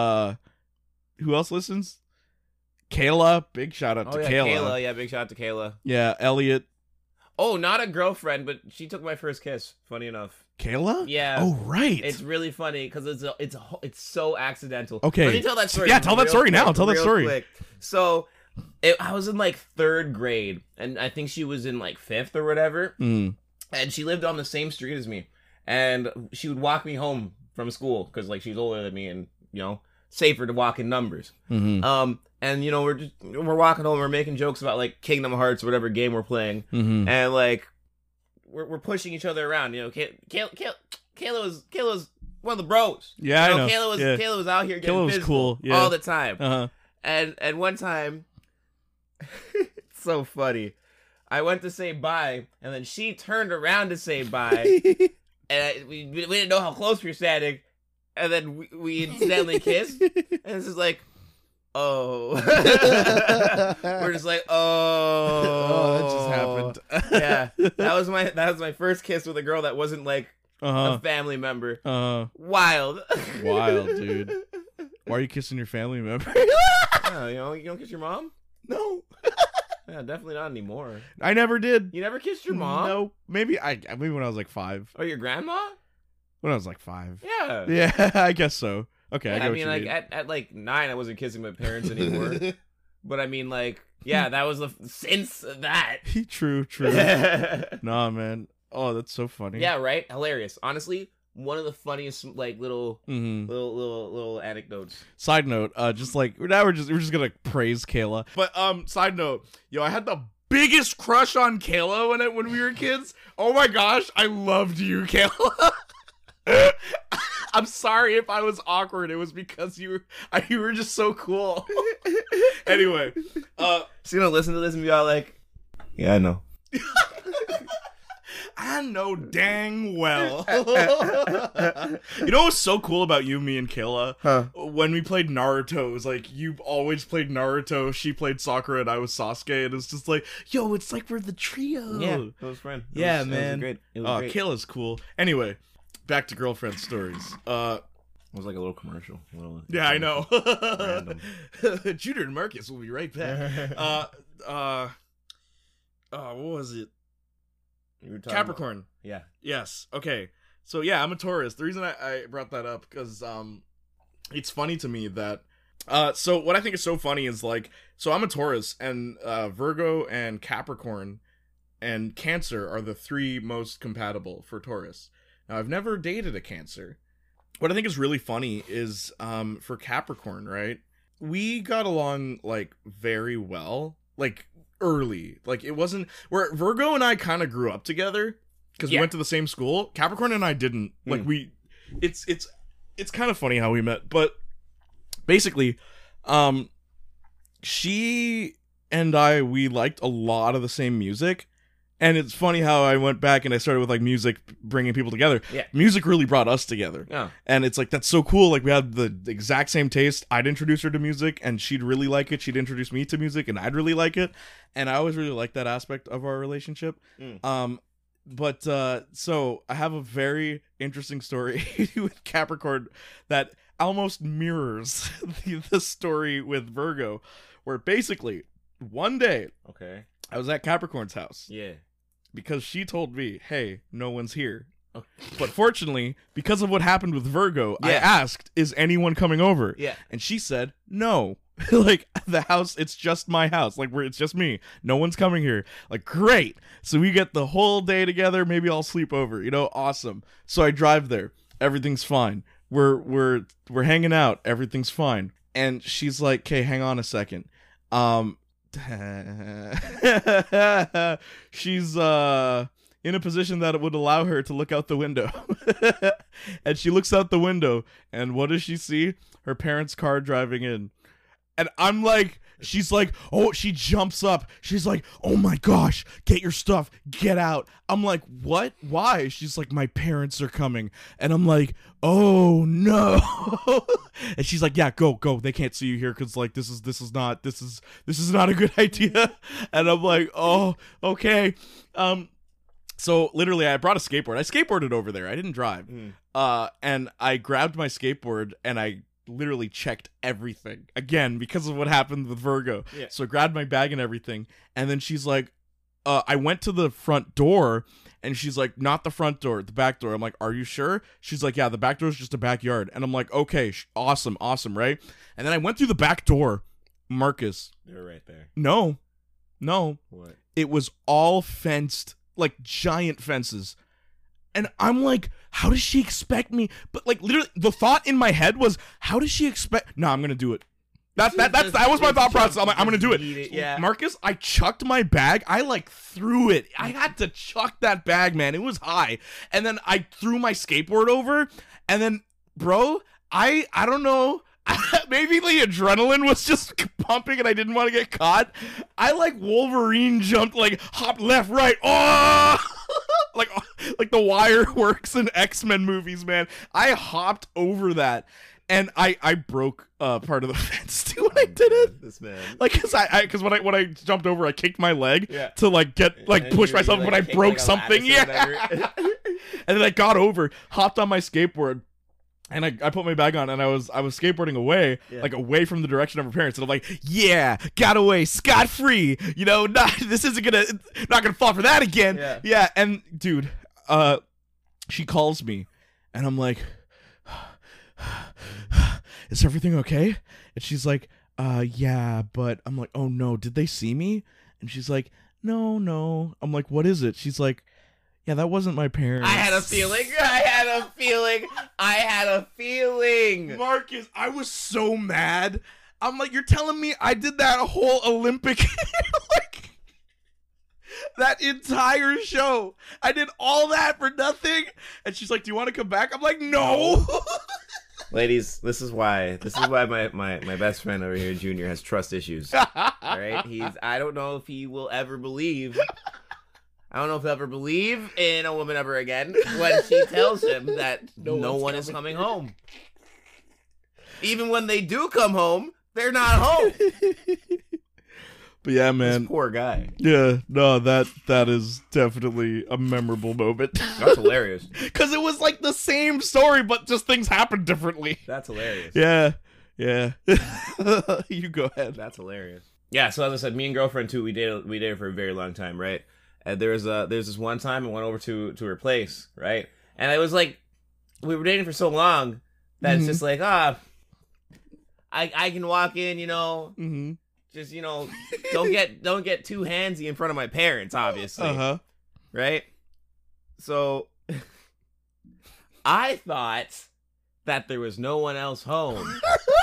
Who else listens? Kayla. Big shout out to Kayla. Yeah, big shout out to Kayla. Yeah, Elliot. Oh, not a girlfriend, but she took my first kiss. Funny enough. Kayla? Yeah. Oh, right. It's really funny because it's so accidental. Okay. Let me tell that story. Yeah, tell that real story now. quick, Tell that real story. quick. So, I was in 3rd grade, and I think she was in 5th or whatever. Mm. And she lived on the same street as me, and she would walk me home from school because she's older than me, and safer to walk in numbers. Mm-hmm. And we're walking home, we're making jokes about Kingdom Hearts or whatever game we're playing, Mm-hmm. and we're pushing each other around. Kayla was one of the bros. Yeah, I know. Kayla was out here getting Kayla was physical cool, yeah. all the time. Uh-huh. And one time, it's so funny. I went to say bye, and then she turned around to say bye, and we didn't know how close we were standing, and then we incidentally kissed, and it's just like, oh, we're just like, oh, that just happened. Yeah, that was my first kiss with a girl that wasn't a family member. Wild, Wild, dude. Why are you kissing your family member? Oh, you don't kiss your mom? No. Yeah, definitely not anymore. I never did. You never kissed your mom? No. Maybe when I was 5. Or your grandma? When I was 5. Yeah. Yeah, I guess so. Okay, Yeah, I get I what mean, you mean. at 9, I wasn't kissing my parents anymore. But I mean, yeah, that was since that. True. Nah, man. Oh, that's so funny. Yeah, right? Hilarious. Honestly, one of the funniest like little anecdotes. Side note, just like now we're just gonna praise Kayla. But side note, yo, I had the biggest crush on Kayla when we were kids. Oh my gosh, I loved you, Kayla. I'm sorry if I was awkward. It was because you were just so cool. Anyway, so you don't listen to this and be all like, yeah, I know. I know dang well. You know what's so cool about you, me, and Kayla? Huh. When we played Naruto, it was like you always played Naruto, she played Sakura, and I was Sasuke, and it's just like, yo, it's like we're the trio. Yeah, close friend. Yeah, man. It was great. Kayla's cool. Anyway, back to girlfriend stories. It was like a little commercial. Yeah, I know. Random. Judah and Marcus will be right back. What was it? Capricorn. About, yeah. Yes. Okay. So yeah, I'm a Taurus. The reason I brought that up because it's funny to me that so what I think is so funny is like, so I'm a Taurus, and Virgo and Capricorn and Cancer are the 3 most compatible for Taurus. Now I've never dated a Cancer. What I think is really funny is for Capricorn, right? We got along like very well, like early. Like it wasn't where Virgo and I kind of grew up together because we went to the same school. Capricorn and I didn't. Like it's kind of funny how we met, but basically she and we liked a lot of the same music. And it's funny how I went back and I started with like music bringing people together. Yeah. Music really brought us together. Yeah. And it's like, that's so cool. Like we had the exact same taste. I'd introduce her to music and she'd really like it. She'd introduce me to music and I'd really like it. And I always really liked that aspect of our relationship. But so I have a very interesting story with Capricorn that almost mirrors the story with Virgo, where basically one day, okay, I was at Capricorn's house. Yeah. Because she told me, hey, no one's here. Okay. But fortunately, because of what happened with Virgo, I asked, is anyone coming over? Yeah. And she said, no. Like, the house, it's just my house. Like, it's just me. No one's coming here. Like, great. So we get the whole day together. Maybe I'll sleep over. You know, awesome. So I drive there. Everything's fine. We're hanging out. Everything's fine. And she's like, okay, hang on a second. She's in a position that it would allow her to look out the window. And she looks out the window, and what does she see? Her parents' car driving in. And I'm like, she's like, oh, she jumps up. She's like, oh my gosh, get your stuff, get out. I'm like, what? Why? She's like, my parents are coming. And I'm like, oh no. And she's like, yeah, go. They can't see you here because like this is not a good idea. And I'm like, oh, okay. So literally I brought a skateboard. I skateboarded over there. I didn't drive. And I grabbed my skateboard and I literally checked everything again because of what happened with Virgo. Yeah. So I grabbed my bag and everything, and then she's like, I went to the front door, and she's like, not the front door, the back door. I'm like, are you sure? She's like, yeah, the back door is just a backyard. And I'm like, okay, awesome, right? And then I went through the back door, Marcus. They're right there. No. What? It was all fenced, like giant fences. And I'm like, how does she expect me? But like literally the thought in my head was, how does she expect? No, I'm going to do it. That was my thought process. I'm like, I'm going to do it. Yeah. Marcus, I chucked my bag. I like threw it. I had to chuck that bag, man. It was high. And then I threw my skateboard over. And then, bro, I don't know. Maybe the adrenaline was just pumping and I didn't want to get caught. I like Wolverine jumped, like hopped left, right. Oh! like the Wire works in X-Men movies, man. I hopped over that, and I broke part of the fence too when I did it. This man, like, because when I jumped over, I kicked my leg to like get like push myself, but I broke something. Yeah, and then I got over, hopped on my skateboard. And I put my bag on, and I was skateboarding away, like away from the direction of her parents, and I'm like, yeah, got away scot free, you know, this isn't not gonna fall for that again, yeah. And dude, she calls me, and I'm like, is everything okay? And she's like, yeah, but I'm like, oh no, did they see me? And she's like, no. I'm like, what is it? She's like, Yeah, that wasn't my parents. I had a feeling. I had a feeling. Marcus, I was so mad. I'm like, you're telling me I did that whole Olympic, like, that entire show. I did all that for nothing. And she's like, do you want to come back? I'm like, no. Ladies, this is why my best friend over here, Junior, has trust issues. All right? I don't know if he will ever believe. I don't know if he'll ever believe in a woman ever again when she tells him that no one is coming home. Even when they do come home, they're not home. But yeah, man. This poor guy. Yeah, no, that is definitely a memorable moment. That's hilarious. Because it was like the same story, but just things happened differently. That's hilarious. Yeah. You go ahead. That's hilarious. Yeah, so as I said, me and girlfriend too, we dated for a very long time, right? And there's this one time I went over to her place, right? And it was like we were dating for so long that it's just like, I can walk in, you know, just, you know, don't get too handsy in front of my parents, obviously. Right? So I thought that there was no one else home.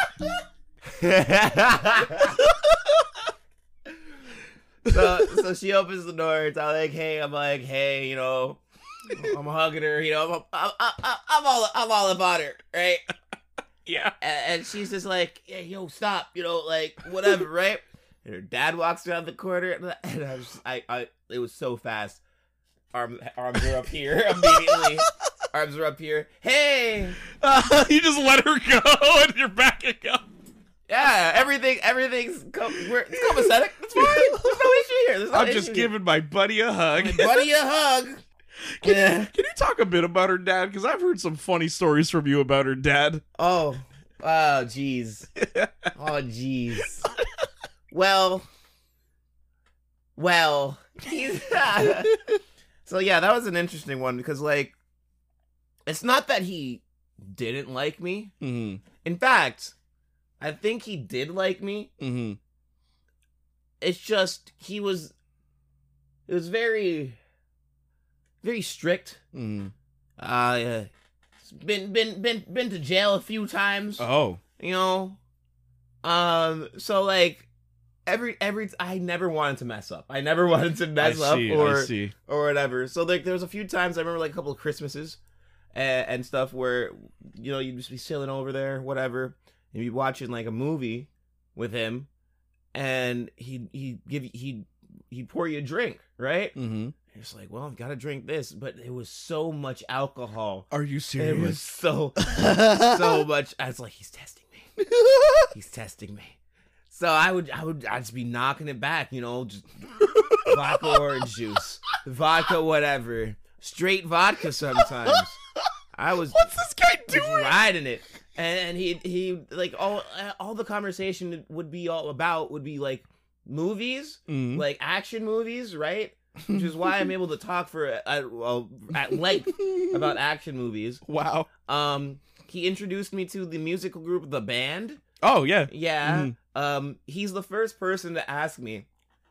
So she opens the door. It's all like, hey, you know, I'm hugging her, you know, I'm all about her, right? Yeah. And she's just like, hey, yo, stop, you know, like, whatever, right? And her dad walks around the corner, and it was so fast. Arms are up here immediately. Arms are up here. Hey! You just let her go, and you're backing up. Yeah, everything's copacetic. It's fine. There's no issue here. I'm just giving my buddy a hug. Can you talk a bit about her dad? Because I've heard some funny stories from you about her dad. Oh, jeez. Well, he's... So yeah, that was an interesting one because, like, it's not that he didn't like me. Mm-hmm. In fact, I think he did like me. Mm-hmm. It's just it was very, very strict. Mm-hmm. Been to jail a few times. Oh, you know, so like I never wanted to mess up. I never wanted to mess up or whatever. So like there was a few times I remember, like a couple of Christmases and stuff where, you know, you'd just be sailing over there, whatever, and you'd be watching like a movie with him, and he'd pour you a drink, right? Mm-hmm. It's like, well, I've got to drink this, but it was so much alcohol. Are you serious? It was so much. I was like, he's testing me. He's testing me. So I'd just be knocking it back, you know, just vodka orange juice, vodka whatever, straight vodka sometimes. What's this guy doing? Riding it, and he like all the conversation would be like movies, like action movies, right? Which is why I'm able to talk for at length about action movies. Wow. He introduced me to the musical group The Band. Oh yeah. Yeah. He's the first person to ask me,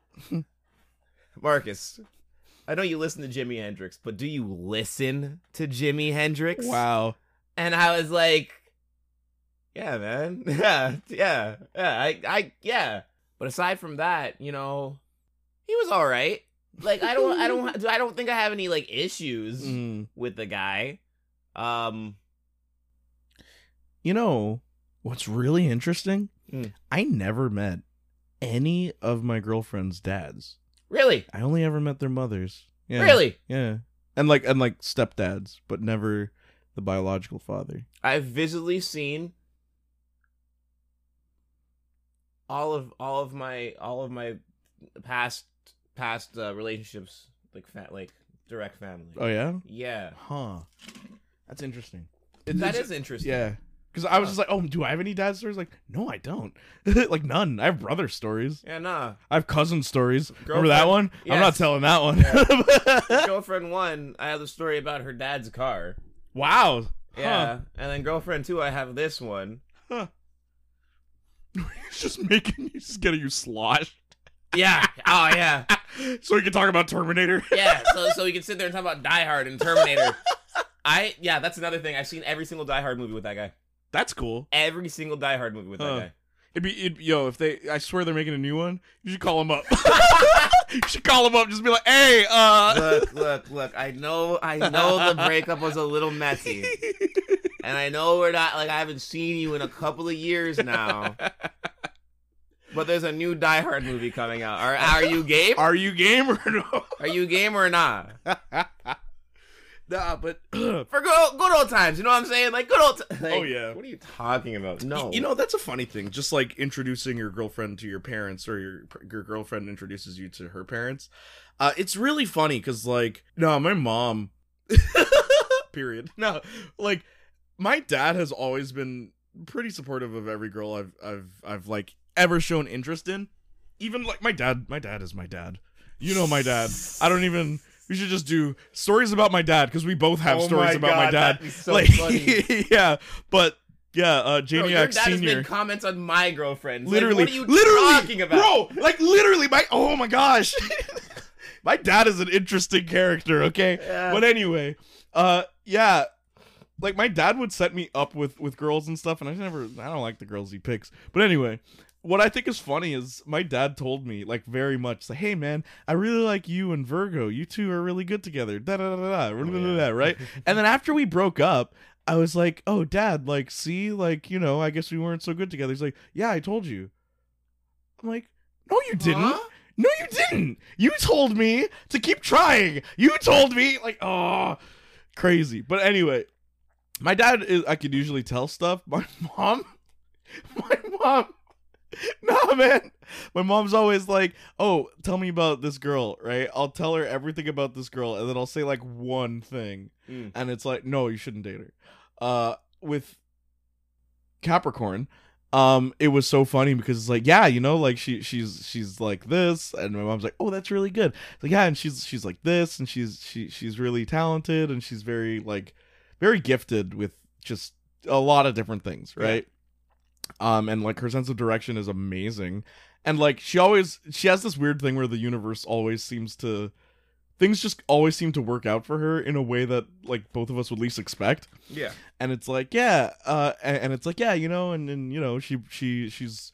Marcus, I know you listen to Jimi Hendrix, but do you listen to Jimi Hendrix? Wow. And I was like, yeah, man. Yeah. Yeah. But aside from that, you know, he was all right. Like, I don't think I have any like issues with the guy. You know what's really interesting? I never met any of my girlfriend's dads. Really? I only ever met their mothers. Yeah. Really? Yeah. And like stepdads, but never the biological father. I've visibly seen all of my past relationships, like direct family. Oh yeah? Yeah. Huh. That's interesting. That is interesting. Yeah. Because I was just like, oh, do I have any dad stories? Like, no, I don't. Like, none. I have brother stories. Yeah, nah. I have cousin stories. Remember that one? Yes. I'm not telling that one. Yeah. Girlfriend 1, I have the story about her dad's car. Wow. Yeah. Huh. And then girlfriend 2, I have this one. Huh. He's just getting you sloshed. Yeah. Oh yeah. So we can talk about Terminator. Yeah. So we can sit there and talk about Die Hard and Terminator. That's another thing. I've seen every single Die Hard movie with that guy. That's cool. Every single Die Hard movie with that guy. If I swear they're making a new one, you should call him up. You should call him up, just be like, hey, Look, I know the breakup was a little messy. And I know we're not, like, I haven't seen you in a couple of years now. But there's a new Die Hard movie coming out. Are you game? Are you game or no? Are you game or not? Nah, but for good old times, you know what I'm saying? Like good old times. Like, oh yeah. What are you talking about? No. You know, that's a funny thing. Just like introducing your girlfriend to your parents, or your girlfriend introduces you to her parents. It's really funny because, like, no, my mom. Period. No, like, my dad has always been pretty supportive of every girl I've like ever shown interest in. Even like my dad is my dad. You know my dad. We should just do stories about my dad, because we both have stories about my dad. That'd be so funny. Yeah, but yeah, Janiac your dad Senior. has made comments on my girlfriends. Literally, like, what are you talking about, bro? Like literally, oh my gosh, my dad is an interesting character. Okay, yeah. But anyway, yeah. Like, my dad would set me up with girls and stuff, and I don't like the girls he picks. But anyway, what I think is funny is my dad told me, like, very much, like, hey, man, I really like you and Virgo. You two are really good together. Right? And then after we broke up, I was like, oh, Dad, like, see, like, you know, I guess we weren't so good together. He's like, yeah, I told you. I'm like, no, you didn't. Huh? No, you didn't. You told me to keep trying. You told me, like, oh, crazy. But anyway. My dad I could usually tell stuff. My mom, nah, man. My mom's always like, oh, tell me about this girl, right? I'll tell her everything about this girl, and then I'll say, like, one thing. And it's like, no, you shouldn't date her. With Capricorn, it was so funny because it's like, yeah, you know, like, she's like this, and my mom's like, oh, that's really good. It's like, yeah, and she's like this, and she's really talented, and she's very, like, very gifted with just a lot of different things, right? Yeah. And like her sense of direction is amazing. And like she has this weird thing where the universe things just always seem to work out for her in a way that like both of us would least expect. Yeah. And it's like, yeah, and it's like, yeah, you know, and you know, she's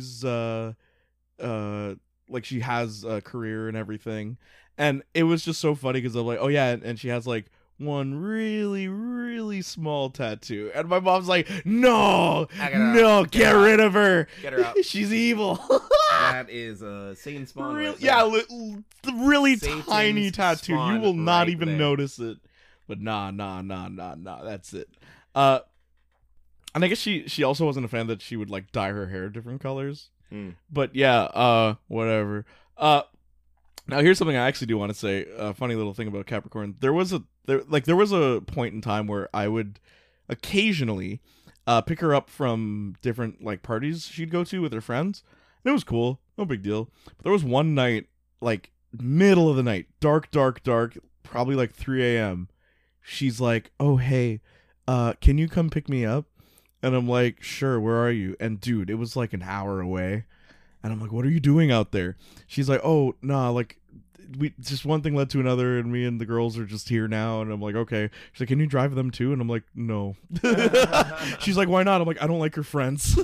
like she has a career and everything. And it was just so funny because I'm like, oh yeah, and she has like one really, really small tattoo, and my mom's like, "No, get rid of her. Get her out. She's evil." That is a Satan spawn. Right there. Yeah, really Satan's tiny tattoo. You will not right even there. notice it. But nah. That's it. And I guess she also wasn't a fan that she would like dye her hair different colors. But yeah, whatever. Now here's something I actually do want to say. A funny little thing about Capricorn. There was a point in time where I would occasionally pick her up from different like parties she'd go to with her friends. And it was cool, no big deal. But there was one night, like middle of the night, dark, probably like 3 a.m. She's like, "Oh hey, can you come pick me up?" And I'm like, "Sure, where are you?" And dude, it was like an hour away. And I'm like, "What are you doing out there?" She's like, "Oh, nah, like, we just one thing led to another, and me and the girls are just here now." And I'm like, "Okay." She's like, "Can you drive them too?" And I'm like, "No." She's like, "Why not?" I'm like, "I don't like your friends."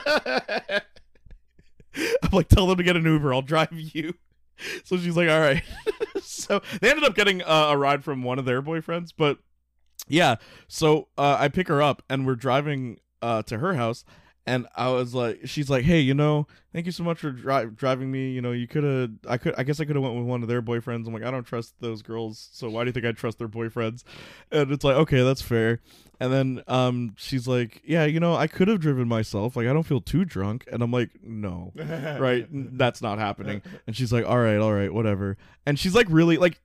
I'm like, "Tell them to get an Uber. I'll drive you." So she's like, "All right." So they ended up getting a ride from one of their boyfriends. But yeah, so I pick her up, and we're driving to her house. And I was like, she's like, "Hey, you know, thank you so much for driving me. You know, I guess I could have went with one of their boyfriends." I'm like, "I don't trust those girls, so why do you think I trust their boyfriends?" And it's like, "Okay, that's fair." And then she's like, "Yeah, you know, I could have driven myself. Like, I don't feel too drunk." And I'm like, "No, right? That's not happening." And she's like, all right, whatever. And she's like, really, like,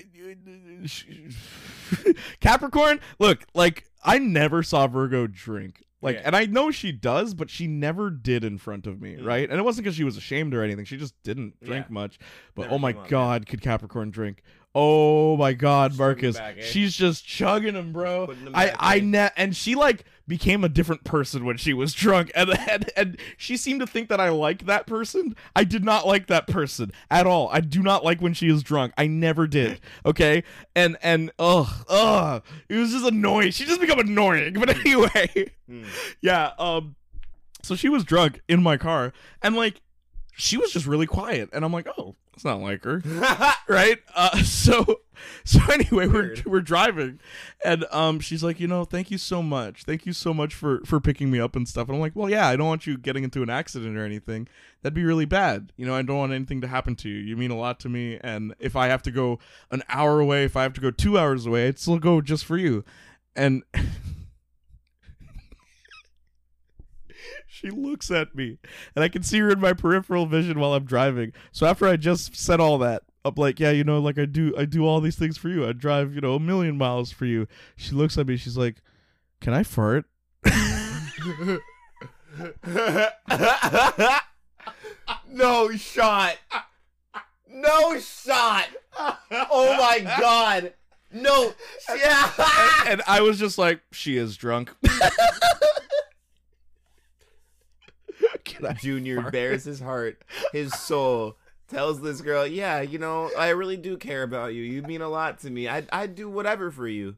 Capricorn, look, like, I never saw Virgo drink. Like, and I know she does, but she never did in front of me, right? And it wasn't because she was ashamed or anything. She just didn't drink much. But never, oh my God, could Capricorn drink? Oh my God, Marcus. Back, eh? She's just chugging them, bro. Putting them back, And she like became a different person when she was drunk, and she seemed to think that I liked that person. I did not like that person at all. I do not like when she is drunk. I never did. Okay, and it was just annoying. She just become annoying. But anyway, yeah. So she was drunk in my car, and like she was just really quiet, and I'm like, oh. It's not like her, right? So anyway, we're driving, and she's like, thank you so much for picking me up and stuff. And I'm like, well, yeah, I don't want you getting into an accident or anything. That'd be really bad. I don't want anything to happen to you. You mean a lot to me, and if I have to go an hour away, if I have to go 2 hours away, I'd still go just for you. And she looks at me, and I can see her in my peripheral vision while I'm driving. So after I just said all that, I'm like, yeah, like I do all these things for you. I drive, 1,000,000 miles for you. She looks at me. She's like, can I fart? No shot. No shot. Oh my God. No. Yeah. And I was just like, she is drunk. Junior bares his heart, his soul, tells this girl, yeah, I really do care about you. You mean a lot to me. I'd do whatever for you.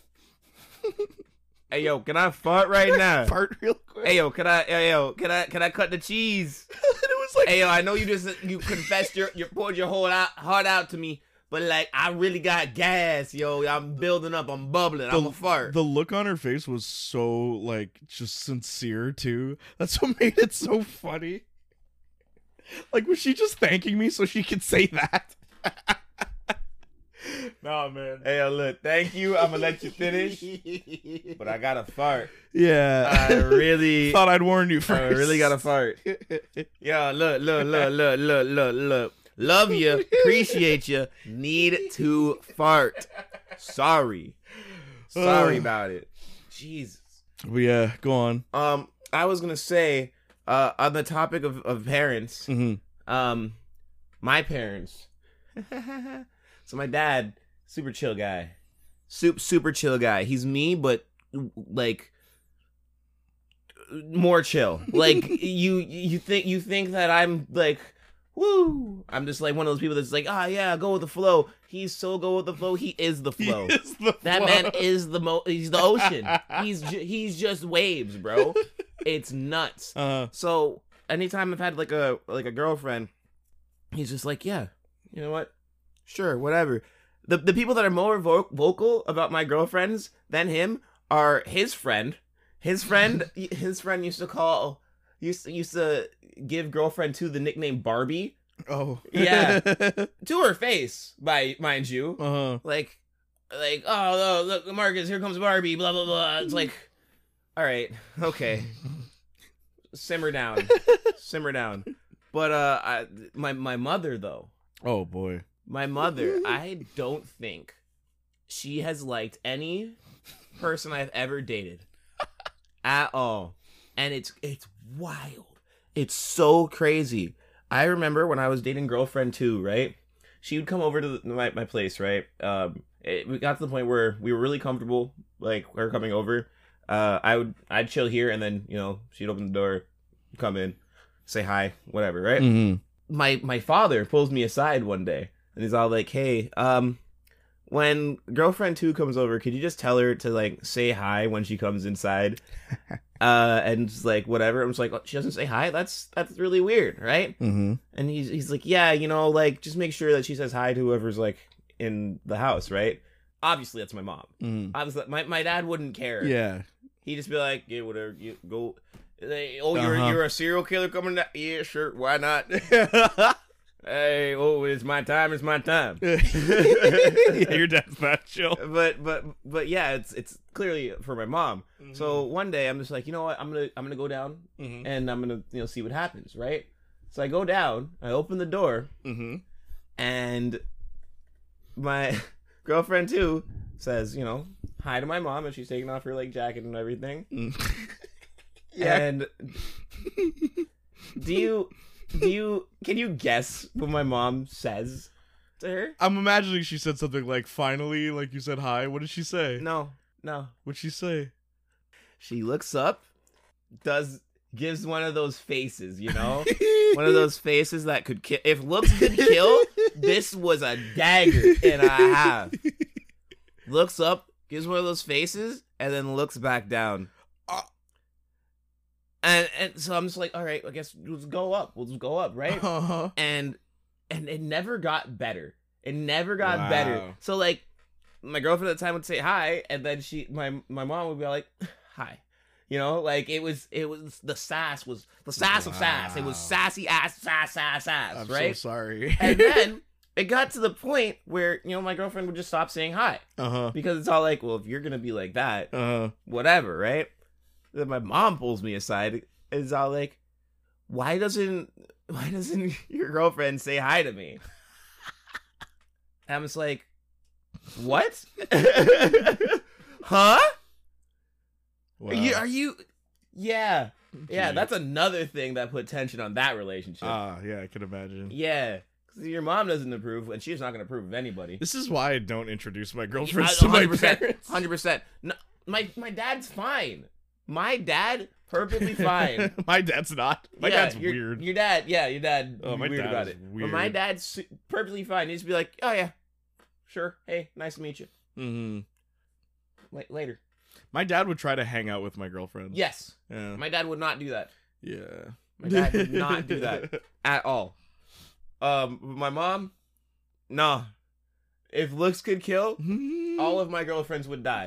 Hey, yo, can I fart right now? Fart real quick. Hey, yo, can I cut the cheese? And it was like, hey, yo, I know you confessed you poured your whole heart out to me, but like I really got gas, yo. I'm building up, I'm bubbling, I'm a fart. The look on her face was so like just sincere too. That's what made it so funny. Like, was she just thanking me so she could say that? Nah, man. Hey, yo, look, thank you. I'm gonna let you finish, but I gotta fart. Yeah, I really thought I'd warn you first. I really gotta fart. Yo, look. Love you, appreciate you, need to fart. Sorry about it. Jesus. But yeah, go on. I was gonna say, on the topic of parents, my parents. So my dad, super chill guy, super chill guy. He's me, but like more chill. Like you think that I'm like. Woo! I'm just like one of those people that's like, yeah, go with the flow. He's so go with the flow. He is the flow. That man is he's the ocean. He's just waves, bro. It's nuts. So anytime I've had like a girlfriend, he's just like, yeah, you know what? Sure, whatever. The people that are more vocal about my girlfriends than him are his friend. His friend used to give girlfriend to the nickname Barbie. Oh. Yeah. To her face, mind you. Uh-huh. Like, oh, look, Marcus, here comes Barbie, blah, blah, blah. It's like, all right, okay. Simmer down. But my mother, though. Oh, boy. My mother, I don't think she has liked any person I've ever dated. At all. And it's wild. It's so crazy. I remember when I was dating girlfriend 2, right? She would come over to my place, right? We got to the point where we were really comfortable, like her coming over. I'd chill here, and then she'd open the door, come in, say hi, whatever, right? Mm-hmm. My father pulls me aside one day, and he's all like, "Hey, when girlfriend 2 comes over, could you just tell her to like say hi when she comes inside?" And just like whatever. I'm just like, oh, she doesn't say hi. That's really weird, right? Mm-hmm. And he's like, yeah, like just make sure that she says hi to whoever's like in the house, right? Obviously, that's my mom. Mm-hmm. Obviously, my dad wouldn't care. Yeah, he'd just be like, yeah, whatever, you go. You're a serial killer coming down? Yeah, sure, why not? Hey, it's my time. It's my time. Yeah, your dad's that chill. But yeah, it's clearly for my mom. Mm-hmm. So one day I'm just like, you know what? I'm gonna go down and I'm gonna see what happens, right? So I go down. I open the door, and my girlfriend 2 says, hi to my mom, and she's taking off her like jacket and everything. Yeah. And can you guess what my mom says? to her. I'm imagining she said something like, finally, like you said hi. What did she say? No. What'd she say? She looks up, gives one of those faces, you know? One of those faces that could kill. If looks could kill, this was a dagger and a half. Looks up, gives one of those faces, and then looks back down. And so I'm just like, all right, I guess we'll just go up. We'll just go up, right? Uh-huh. And it never got better. It never got better. So like, my girlfriend at the time would say hi, and then my mom would be like, hi. You know, like it was the sass of sass. It was sassy ass sass, I'm right? so sorry. And then it got to the point where, you know, my girlfriend would just stop saying hi. Because it's all like, well, if you're gonna be like that, whatever, right? Then my mom pulls me aside and is all like, why doesn't your girlfriend say hi to me? And I'm just like, what? Huh? Wow. Are you? Yeah. Yeah, that's another thing that put tension on that relationship. Yeah, I can imagine. Yeah. Because your mom doesn't approve, and she's not going to approve of anybody. This is why I don't introduce my girlfriends to my parents. 100%. No, my dad's fine. My dad, perfectly fine. My dad's not. My dad's weird. Your dad, your dad my weird dad about is it. weird. But my dad's perfectly fine. He'd just be like, oh, yeah, sure. Hey, nice to meet you. Mm-hmm. Later. My dad would try to hang out with my girlfriend. Yes. Yeah. My dad would not do that. Yeah. My dad would not do that at all. My mom, nah. If looks could kill, all of my girlfriends would die.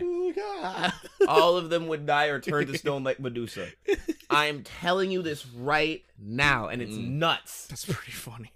All of them would die or turn to stone like Medusa. I am telling you this right now, and it's nuts. That's pretty funny.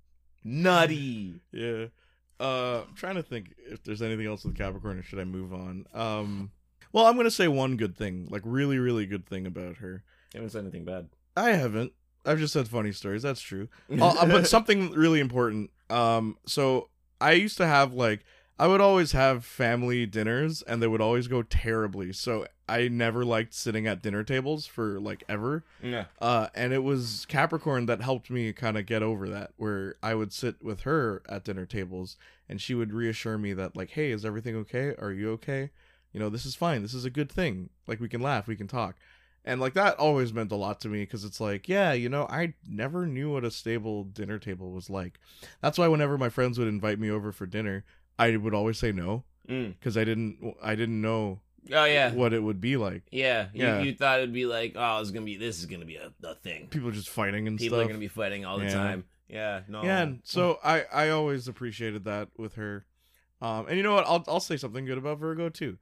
Nutty. Yeah. I'm trying to think if there's anything else with Capricorn, or should I move on? Well, I'm gonna say one good thing, like really, really good thing about her. You haven't said anything bad. I haven't. I've just said funny stories. That's true. But something really important. So I used to have I would always have family dinners, and they would always go terribly. So I never liked sitting at dinner tables for ever. Yeah. And it was Capricorn that helped me kind of get over that, where I would sit with her at dinner tables, and she would reassure me that hey, is everything okay? Are you okay? You know, this is fine. This is a good thing. We can laugh, we can talk. And that always meant a lot to me, because it's yeah, you know, I never knew what a stable dinner table was like. That's why whenever my friends would invite me over for dinner, I would always say no, because I didn't know what it would be like. Yeah. You thought it'd be this is gonna be a thing. People just fighting and People stuff. are gonna be fighting all the time. Yeah, no. Yeah, and so I always appreciated that with her. And you know what? I'll say something good about Virgo too.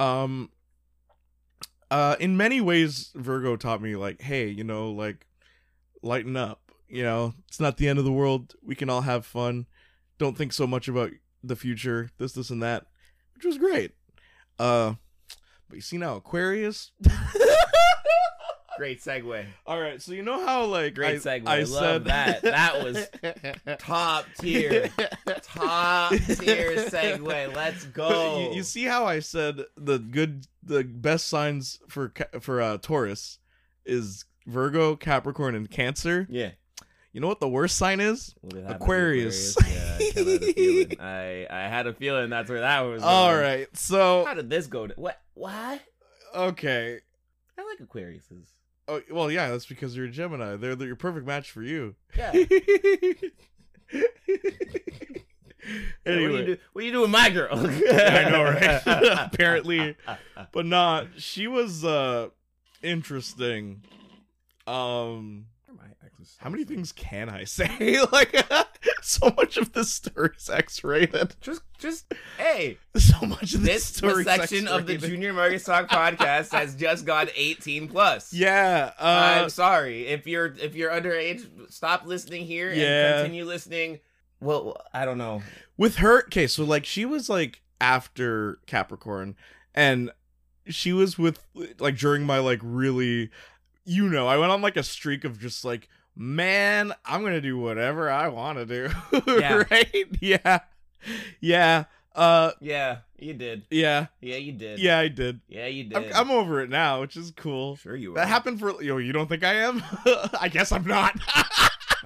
In many ways, Virgo taught me hey, you know, lighten up. You know, it's not the end of the world. We can all have fun. Don't think so much about the future. This, and that, which was great. But you see now, Aquarius. Great segue. All right, so you know how great segue. I love said that. That was top tier segue. Let's go. You see how I said the best signs for Taurus is Virgo, Capricorn, and Cancer. Yeah. You know what the worst sign is? Aquarius. Yeah, I had a feeling. I had a feeling that's where that was. All right, so how did this go? What? Okay. I like Aquariuses. Oh well, yeah, that's because you're a Gemini. They're your perfect match for you. Yeah. Anyway, what are you doing, my girl? I know, right? Apparently, but not. She was interesting. How many things can I say? So much of this story is X-rated. Just hey. So much of this story section of the Junior Marcus Talk podcast has just gone 18 plus. Yeah. I'm sorry if you're underage. Stop listening here and continue listening. Well, I don't know. With her, okay, so she was after Capricorn, and she was with during my really, you know, I went on a streak of just man, I'm gonna do whatever I want to do. Yeah. Right? Yeah. Yeah. Yeah, you did. Yeah. Yeah, you did. Yeah, I did. Yeah, you did. I'm over it now, which is cool. Sure you are. That happened for you don't think I am? I guess I'm not.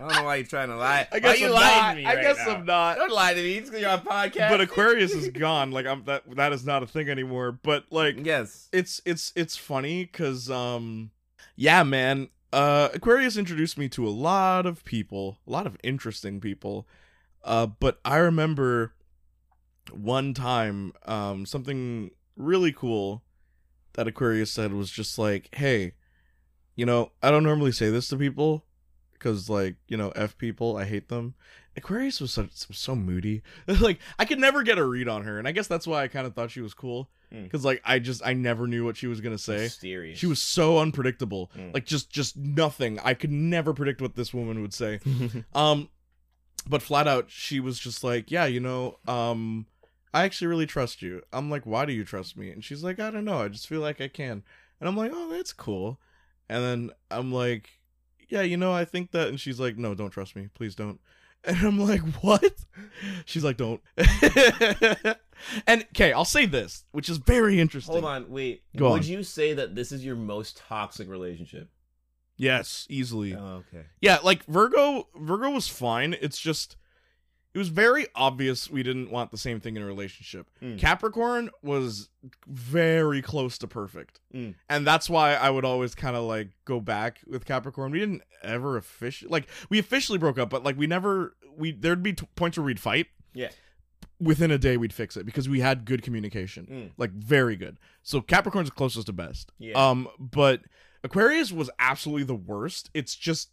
I don't know why you're trying to lie. I guess why I'm you lying not. to me I right guess now? I'm not. Don't lie to me. It's 'cause you're on podcast. But Aquarius is gone. Like that is not a thing anymore. But like, yes, it's funny because yeah, man. Aquarius introduced me to a lot of people, a lot of interesting people. But I remember one time, something really cool that Aquarius said was just like, hey, you know, I don't normally say this to people because, like, you know, F people, I hate them. Aquarius was so moody. Like, I could never get a read on her, and I guess that's why I kind of thought she was cool. Because, like, I never knew what she was gonna say. Mysterious. She was so unpredictable. Like, just nothing. I could never predict what this woman would say. But flat out, she was just like, yeah, you know, I actually really trust you. I'm like, why do you trust me? And she's like, I don't know. I just feel like I can. And I'm like, oh, that's cool. And then I'm like, yeah, you know, I think that. And she's like, no, don't trust me. Please don't. And I'm like, what? She's like, don't. And, okay, I'll say this, which is very interesting. Hold on, wait. Go Would on. you say that this is your most toxic relationship? Yes, easily. Oh, okay. Yeah, like, Virgo was fine. It's just, it was very obvious we didn't want the same thing in a relationship. Capricorn was very close to perfect. And that's why I would always kind of, like, go back with Capricorn. We didn't ever we officially broke up, but, like, there'd be points where we'd fight. Yeah. Within a day, we'd fix it because we had good communication. Like, very good. So Capricorn's closest to best. Yeah. But Aquarius was absolutely the worst. It's just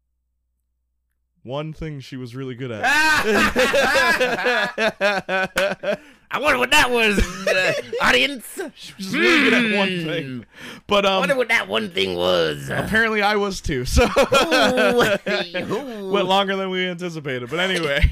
one thing she was really good at. I wonder what that was, audience. She was really good at one thing. But I wonder what that one thing was. apparently I was too. So went longer than we anticipated. But anyway,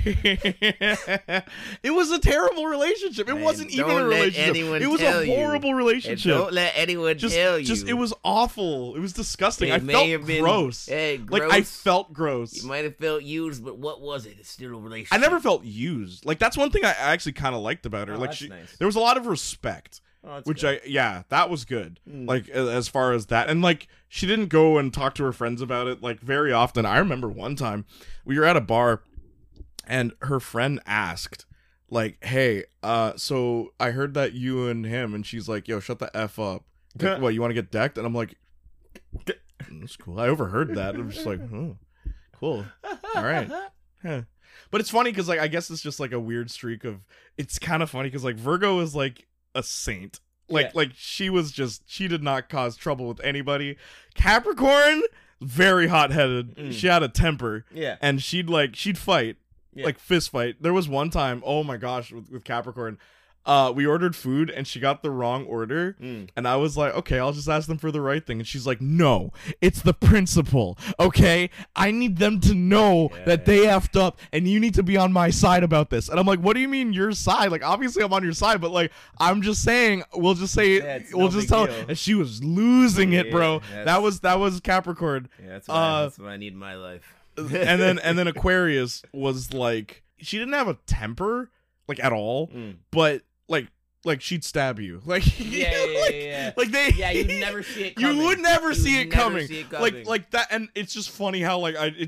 it was a terrible relationship. It wasn't even a relationship. It was a horrible relationship. Don't let anyone tell you. It was awful. It was disgusting. It I may felt have been- gross. Hey, Like, gross. I felt gross. You might have felt used, but what was it? It's still a relationship. I never felt used. Like, that's one thing I actually kind of liked about her. Oh, Like, that's nice. there was a lot of respect. Oh, that's Which good. that was good. Like, as far as that. And, like, she didn't go and talk to her friends about it, like, very often. I remember one time we were at a bar and her friend asked, like, hey, so I heard that you and him, and she's like, yo, shut the F up. Like, what, you want to get decked? And I'm like, that's cool. I overheard that. I'm just like, oh, cool. All right. Huh. But it's funny because, like, I guess it's just, like, a weird streak of, it's kind of funny because, like, Virgo is, like, a saint. Like she did not cause trouble with anybody. Capricorn, very hot-headed. She had a temper. Yeah. And she'd fight. Yeah. Like, fist fight. There was one time, oh my gosh, with Capricorn, we ordered food and she got the wrong order. And I was like, okay, I'll just ask them for the right thing. And she's like, no, it's the principle. Okay, I need them to know that they effed up and you need to be on my side about this. And I'm like, what do you mean your side? Like, obviously I'm on your side, but, like, I'm just saying, we'll just say it. We'll just tell her. And she was losing it, bro. That was Capricorn. Yeah, that's what I need in my life. and then Aquarius was like, she didn't have a temper, like, at all, but like she'd stab you, like, yeah. Like you'd never see it coming. You would never see it coming. See it coming. Like that. And it's just funny how, like, I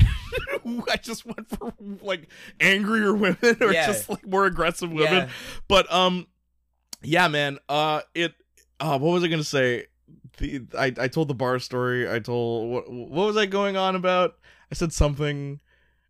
just went for, like, angrier women or just, like, more aggressive women. But yeah, man, what was I gonna say? I told the bar story. I told, what was I going on about? I said something.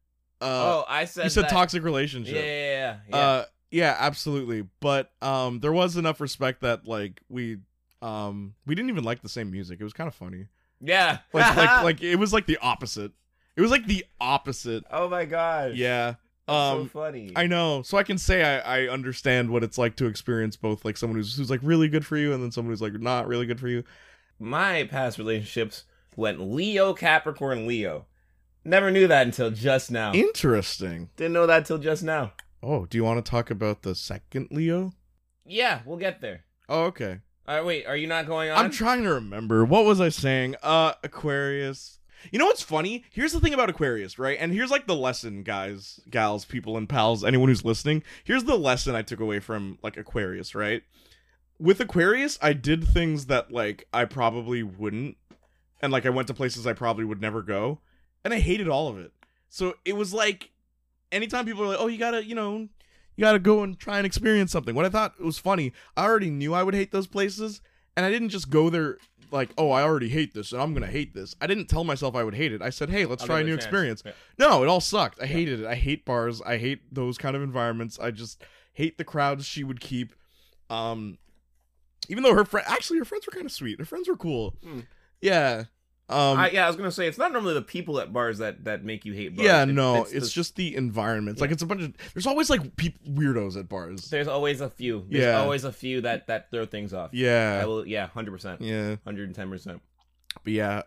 I said you said that, toxic relationship. Yeah. Yeah, absolutely. But there was enough respect that, like, we didn't even like the same music. It was kind of funny. Yeah. Like it was like the opposite. It was like the opposite. Oh my gosh. Yeah. That's so funny. I know. So I can say I understand what it's like to experience both, like, someone who's like really good for you and then someone who's, like, not really good for you. My past relationships went Leo, Capricorn, Leo. Never knew that until just now. Interesting. Didn't know that till just now. Oh, do you want to talk about the second Leo? Yeah, we'll get there. Oh, okay. Wait, are you not going on? I'm trying to remember. What was I saying? Aquarius. You know what's funny? Here's the thing about Aquarius, right? And here's, like, the lesson, guys, gals, people, and pals, anyone who's listening. Here's the lesson I took away from, like, Aquarius, right? With Aquarius, I did things that, like, I probably wouldn't. And, like, I went to places I probably would never go. And I hated all of it. So it was like, anytime people were like, oh, you gotta go and try and experience something. What I thought was funny, I already knew I would hate those places, and I didn't just go there like, oh, I already hate this, and I'm gonna hate this. I didn't tell myself I would hate it. I said, hey, let's try a new experience. Yeah. No, it all sucked. I hated it. I hate bars. I hate those kind of environments. I just hate the crowds she would keep. Even though her friends were kind of sweet. Her friends were cool. Yeah. I was gonna say, it's not normally the people at bars that make you hate bars. Yeah, it's just the environments. Yeah. Like, it's a bunch of, there's always like weirdos at bars. There's always a few. There's always a few that throw things off. Yeah. 100%. Yeah. 110%. But yeah,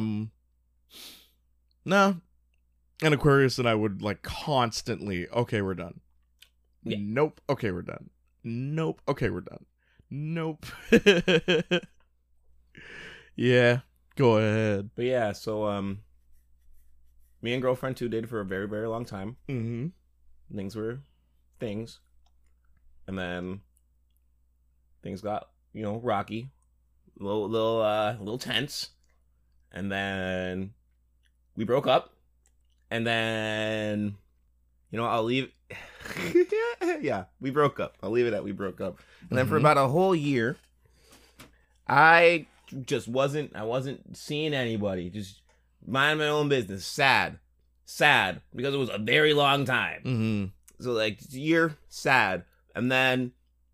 no. And Aquarius and I would like constantly, okay, we're done. Yeah. Nope. Okay, we're done. Nope. Okay, we're done. Nope. Yeah. Go ahead. But yeah, so me and girlfriend too dated for a very, very long time. Mm-hmm. Things were things. And then things got, rocky. A little tense. And then we broke up. And then I'll leave yeah, we broke up. I'll leave it at we broke up. And then for about a whole year, I wasn't seeing anybody, just mind my own business. Sad because it was a very long time. Mm-hmm. So like year, sad. And then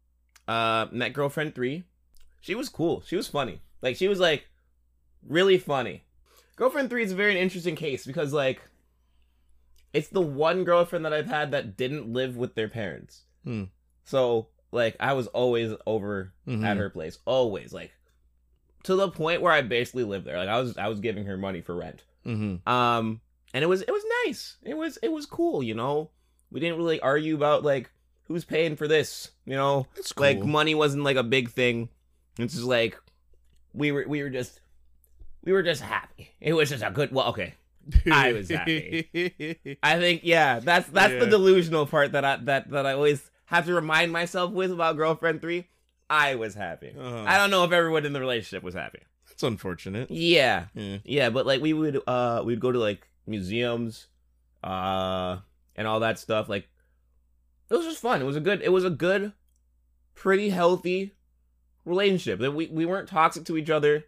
met girlfriend 3. She was cool. She was funny. Like, she was like really funny. Girlfriend 3 is a very interesting case because like it's the one girlfriend that I've had that didn't live with their parents. So like I was always over at her place, always, like, to the point where I basically lived there. Like I was giving her money for rent. Mm-hmm. And it was nice. It was cool. We didn't really argue about like who's paying for this. It's cool. Like money wasn't like a big thing. It's just like we were just happy. It was just a good. Well, okay. I was happy. I think, that's the delusional part that I always have to remind myself with about girlfriend 3. I was happy. I don't know if everyone in the relationship was happy. That's unfortunate. Yeah. But like we'd go to like museums, and all that stuff. Like, it was just fun. It was a good, pretty healthy relationship. That we weren't toxic to each other.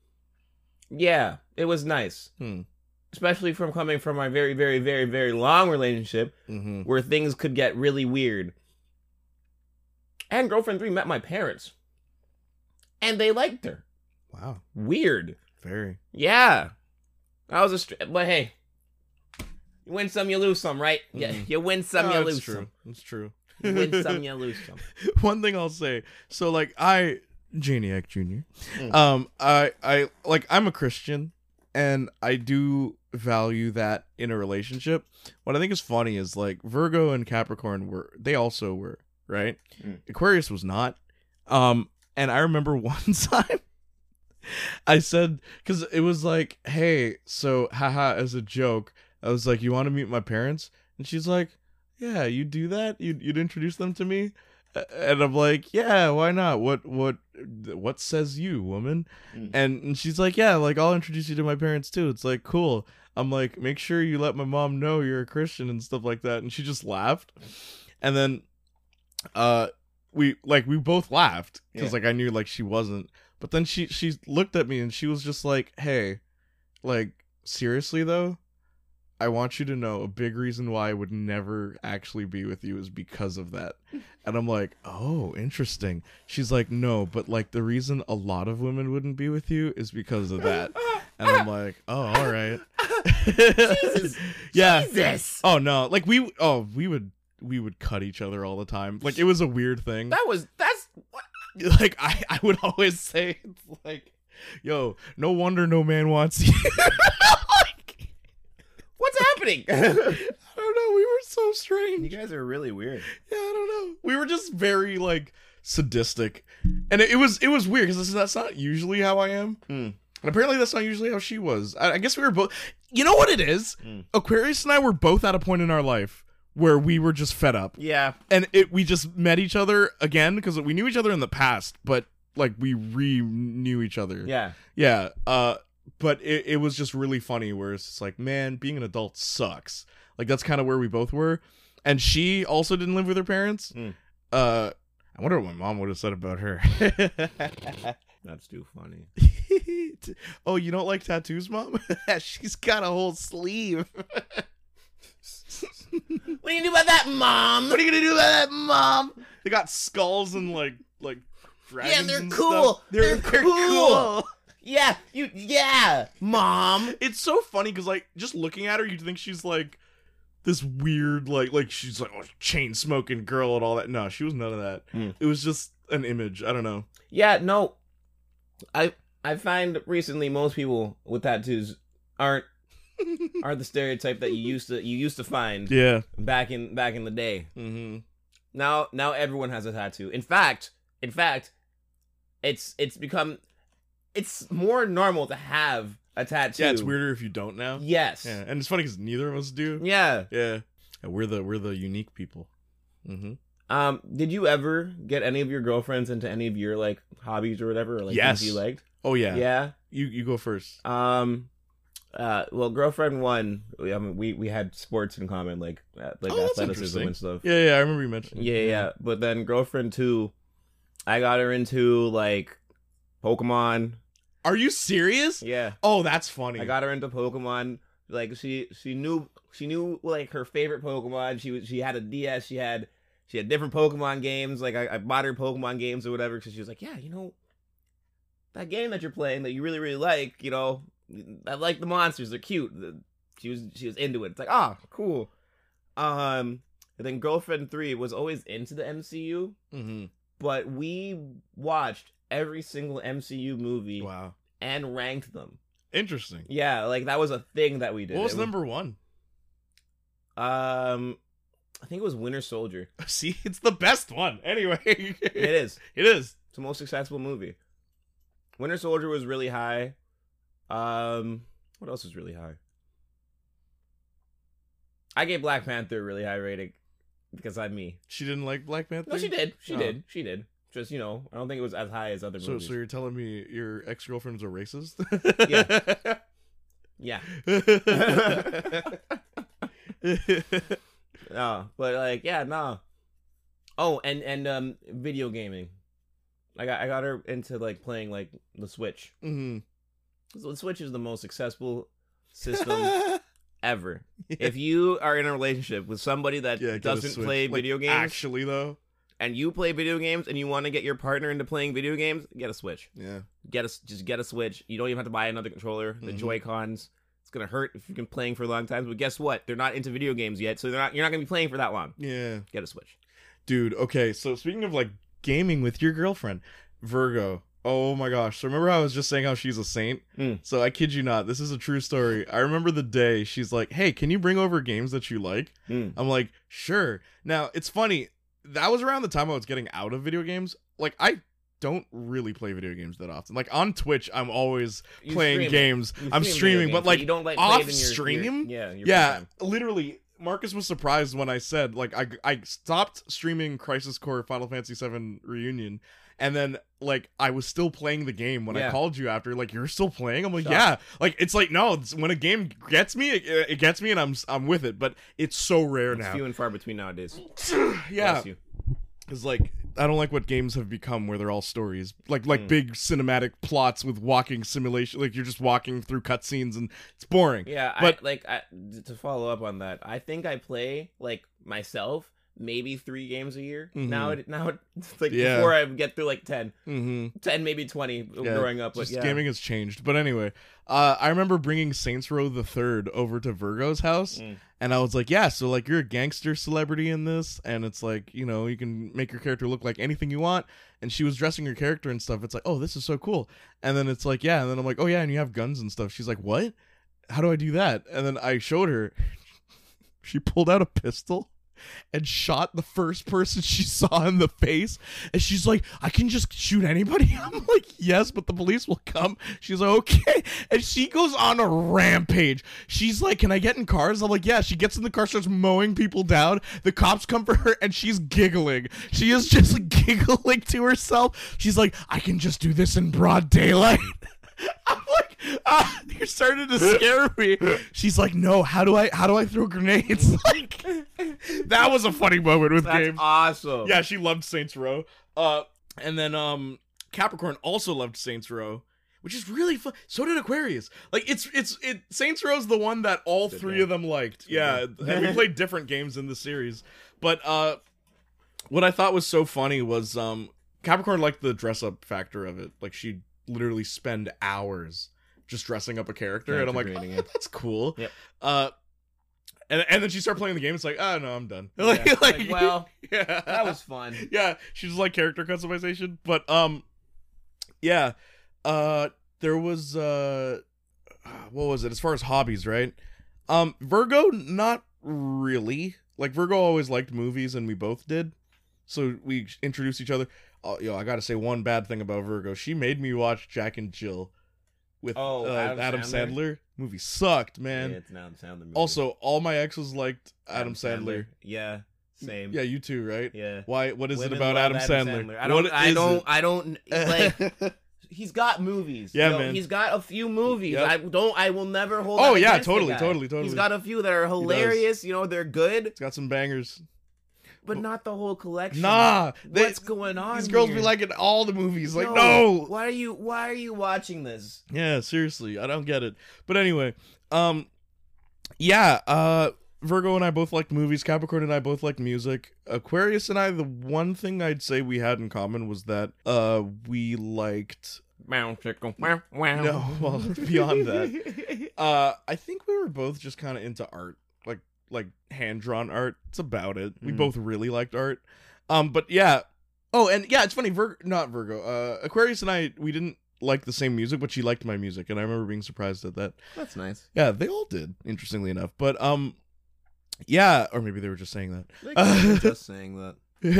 Yeah, it was nice. Especially from coming from my very, very, very, very long relationship, where things could get really weird. And girlfriend 3 met my parents, and they liked her. Wow. Weird. Very. Yeah. But hey, you win some, you lose some, right? Yeah, you win some, you lose some. It's true. You win some, you lose some. One thing I'll say, so like Janiac Jr. I'm a Christian, and I do value that in a relationship. What I think is funny is like Virgo and Capricorn also were, right? Aquarius was not. And I remember one time I said, because it was like, hey, so haha, as a joke, I was like, you want to meet my parents? And she's like, yeah, you do that? You'd introduce them to me? And I'm like, yeah, why not? What says you, woman? And she's like, yeah, like, I'll introduce you to my parents too. It's like, cool. I'm like, make sure you let my mom know you're a Christian and stuff like that. And she just laughed. And then we both laughed because like I knew like she wasn't. But then she looked at me and she was just like, hey, like, seriously though, I want you to know a big reason why I would never actually be with you is because of that. And I'm like, oh, interesting. She's like, no, but like the reason a lot of women wouldn't be with you is because of that. And I'm like, oh, all right. Jesus. Yeah. Jesus. Oh no. Like we would cut each other all the time. Like, it was a weird thing. That's what? Like I would always say, it's like, yo, no wonder no man wants you. Like, what's happening? I don't know. We were so strange. You guys are really weird. Yeah, I don't know. We were just very like sadistic, and it was weird because that's not usually how I am. And apparently that's not usually how she was. I guess we were both. You know what it is? Aquarius and I were both at a point in our life where we were just fed up. Yeah. And we just met each other again because we knew each other in the past, but like we knew each other. Yeah. Yeah. But it was just really funny where it's just like, man, being an adult sucks. Like that's kind of where we both were. And she also didn't live with her parents. I wonder what my mom would have said about her. That's too funny. Oh, you don't like tattoos, Mom? She's got a whole sleeve. What are you gonna do about that, Mom? What are you gonna do about that, Mom? They got skulls and like dragons. Yeah, they're and cool. Stuff. They're cool. Yeah, Mom. It's so funny because like just looking at her, you'd think she's like this weird like she's like chain smoking girl and all that. No, she was none of that. It was just an image. I don't know. Yeah, no. I find recently most people with tattoos aren't the stereotype that you used to find. Yeah. Back in the day. Mm-hmm. Now everyone has a tattoo. In fact, it's become more normal to have a tattoo. Yeah, it's weirder if you don't now. Yes. Yeah, and it's funny because neither of us do. Yeah. Yeah. And we're the unique people. Mm-hmm. Did you ever get any of your girlfriends into any of your like hobbies or whatever, or like yes. things you liked? Oh yeah. Yeah. You go first. Well, girlfriend one, we had sports in common, like athleticism and stuff. Yeah, I remember you mentioned. Yeah. But then girlfriend two, I got her into like Pokemon. Are you serious? Yeah. Oh, that's funny. I got her into Pokemon. Like she knew like her favorite Pokemon. She had a DS. She had different Pokemon games. Like I bought her Pokemon games or whatever because she was like, yeah, that game that you're playing that you really really like. I like the monsters. They're cute. She was into it. It's like, cool. And then girlfriend 3 was always into the MCU. Mm-hmm. But we watched every single MCU movie. Wow. And ranked them. Interesting. Yeah, like that was a thing that we did. What was number 1? I think it was Winter Soldier. See, it's the best one. Anyway. It is. It is. It's the most successful movie. Winter Soldier was really high. What else was really high? I gave Black Panther a really high rating because I'm me. She didn't like Black Panther? No, she did. She did. Just, I don't think it was as high as other movies. So you're telling me your ex-girlfriend's a racist? Yeah. Yeah. No, but like, yeah, no. Oh, and video gaming. I got her into like playing like the Switch. Mm-hmm. So the Switch is the most successful system ever. Yeah. If you are in a relationship with somebody that doesn't play video games, actually though, and you play video games and you want to get your partner into playing video games, get a Switch. Yeah. Just get a Switch. You don't even have to buy another controller. The Joy-Cons. It's gonna hurt if you've been playing for a long time. But guess what? They're not into video games yet, so you're not gonna be playing for that long. Yeah. Get a Switch. Dude, okay, so speaking of like gaming with your girlfriend, Virgo. Oh my gosh. So remember how I was just saying how she's a saint? So I kid you not, this is a true story. I remember the day she's like, hey, can you bring over games that you like? I'm like, sure. Now, it's funny. That was around the time I was getting out of video games. Like, I don't really play video games that often. Like, on Twitch, I'm always playing games. I'm streaming, but like, you don't like off stream? Yeah, literally. Marcus was surprised when I said, like, I stopped streaming Crisis Core Final Fantasy VII Reunion, and then, like, I was still playing the game when I called you after, like, you're still playing? I'm like, Shock. yeah. Like, it's like, no, when a game gets me, it gets me, and I'm with it, but it's so rare now. It's few and far between nowadays. Yeah. Because, like, I don't like what games have become where they're all stories. Like big cinematic plots with walking simulation. Like, you're just walking through cutscenes, and it's boring. Yeah, but to follow up on that, I think I play, like, myself, maybe 3 games a year. Now it's like before I get through like 10. 10, maybe 20 growing up. But gaming has changed. But anyway, I remember bringing Saints Row the Third over to Virgo's house. And I was like, yeah, so like you're a gangster celebrity in this. And it's like, you can make your character look like anything you want. And she was dressing her character and stuff. It's like, oh, this is so cool. And then it's like, yeah. And then I'm like, oh yeah, and you have guns and stuff. She's like, what? How do I do that? And then I showed her. She pulled out a pistol and shot the first person she saw in the face. And she's like, I can just shoot anybody? I'm like, yes, but the police will come. She's like, okay. And she goes on a rampage. She's like, can I get in cars? I'm like, yeah. She gets in the car, starts mowing people down. The cops come for her, and she's giggling. She is just giggling to herself. She's like, I can just do this in broad daylight. I'm like, You're starting to scare me. She's like, no, how do I throw grenades? Like, that was a funny moment with That's games. awesome. Yeah, she loved Saints Row. And then Capricorn also loved Saints Row, which is really fun. So did Aquarius. Like Saints Row is the one that all Good three game. of them liked. Yeah, and we played different games in the series. But what I thought was so funny was Capricorn liked the dress up factor of it. Like she'd literally spend hours just dressing up a character, and I'm like, oh, that's cool. Yep. And then she started playing the game. It's like, oh no, I'm done. Yeah. Like, well, yeah, that was fun. Yeah, she's like character customization, but yeah, there was what was it as far as hobbies, right? Virgo, not really. Like Virgo always liked movies, and we both did, so we introduced each other. I gotta say one bad thing about Virgo. She made me watch Jack and Jill with Adam Sandler. Movie sucked, man. Yeah, it's an Adam Sandler movie. Also, all my exes liked Adam Sandler. Yeah, same. Yeah, you too, right? Yeah. Why? What is Women it about love Adam Sandler? I don't like. He's got movies. Yeah, man. He's got a few movies. Yep. I will never hold. Oh that yeah, against the guy. totally. He's got a few that are hilarious. You know, they're good, It's got some bangers. but not the whole collection. Nah, what's going on? These girls here? be liking all the movies. Like, no. Why are you watching this? Yeah, seriously, I don't get it. But anyway, yeah, Virgo and I both liked movies. Capricorn and I both liked music. Aquarius and I, the one thing I'd say we had in common was that we liked. No, well, beyond that, I think we were both just kind of into art, like hand drawn art. It's about it. We both really liked art. But yeah. Oh, and yeah, it's funny. Not Virgo. Aquarius and I, we didn't like the same music, but she liked my music, and I remember being surprised at that. That's nice. Yeah, they all did, interestingly enough. But yeah, or maybe they were just saying that. They were just saying that.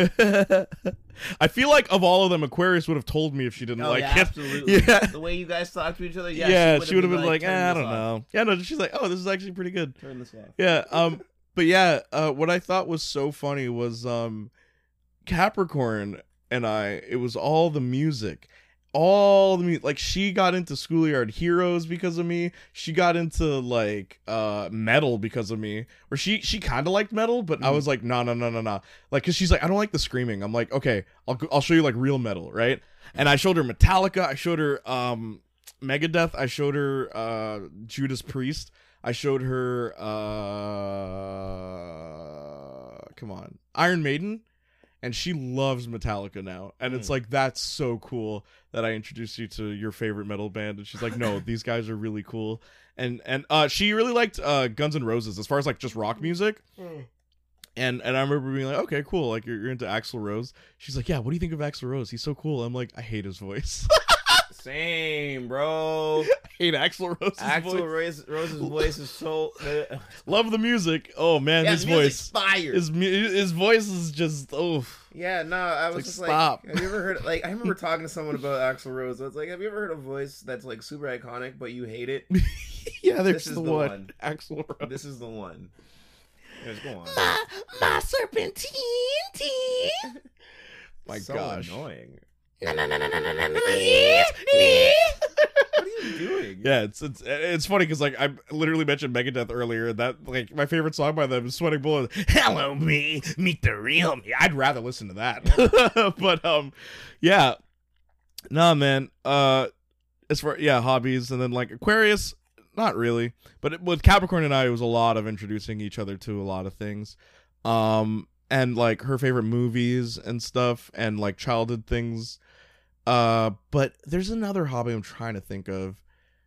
I feel like of all of them, Aquarius would have told me if she didn't like it. Absolutely. Yeah. The way you guys talk to each other, She would have been like, I don't "Turn this off. know. Yeah, no, she's like, oh, this is actually pretty good. Turn this off. Yeah, but yeah, what I thought was so funny was Capricorn and I, it was all the music. Like she got into Schoolyard Heroes because of me. She got into like metal because of me. Or she kind of liked metal, but I was like, no. Like, cause she's like, I don't like the screaming. I'm like, okay, I'll show you like real metal, right? And I showed her Metallica. I showed her Megadeth. I showed her Judas Priest. I showed her come on, Iron Maiden. And she loves Metallica now. And it's like, that's so cool that I introduced you to your favorite metal band. And she's like, no, these guys are really cool. And she really liked Guns N' Roses as far as like just rock music. And I remember being like, okay, cool. Like you're into Axl Rose. She's like, yeah, what do you think of Axl Rose? He's so cool. I'm like, I hate his voice. Same, bro. I hate Axl Rose's voice. Rose's voice is so. Love the music. Oh man, Yeah, his music's voice. fire. His voice is just Yeah, no, I was like, just stop. like, have you ever heard? Like, I remember talking to someone about Axl Rose. I was like, have you ever heard a voice that's like super iconic, but you hate it? yeah, there's This is the the one. one. Axl Rose. This is the one. Yes, go on. My serpentine tea. My so gosh. annoying. No. What are you doing? Yeah, it's funny because like I literally mentioned Megadeth earlier. That like my favorite song by them is "Sweating Bullets." Hello, me, meet the real me. I'd rather listen to that. But yeah, nah, man. As for hobbies, and then like Aquarius, not really. But with Capricorn and I, it was a lot of introducing each other to a lot of things. And like her favorite movies and stuff, and like childhood things. But there's another hobby I'm trying to think of.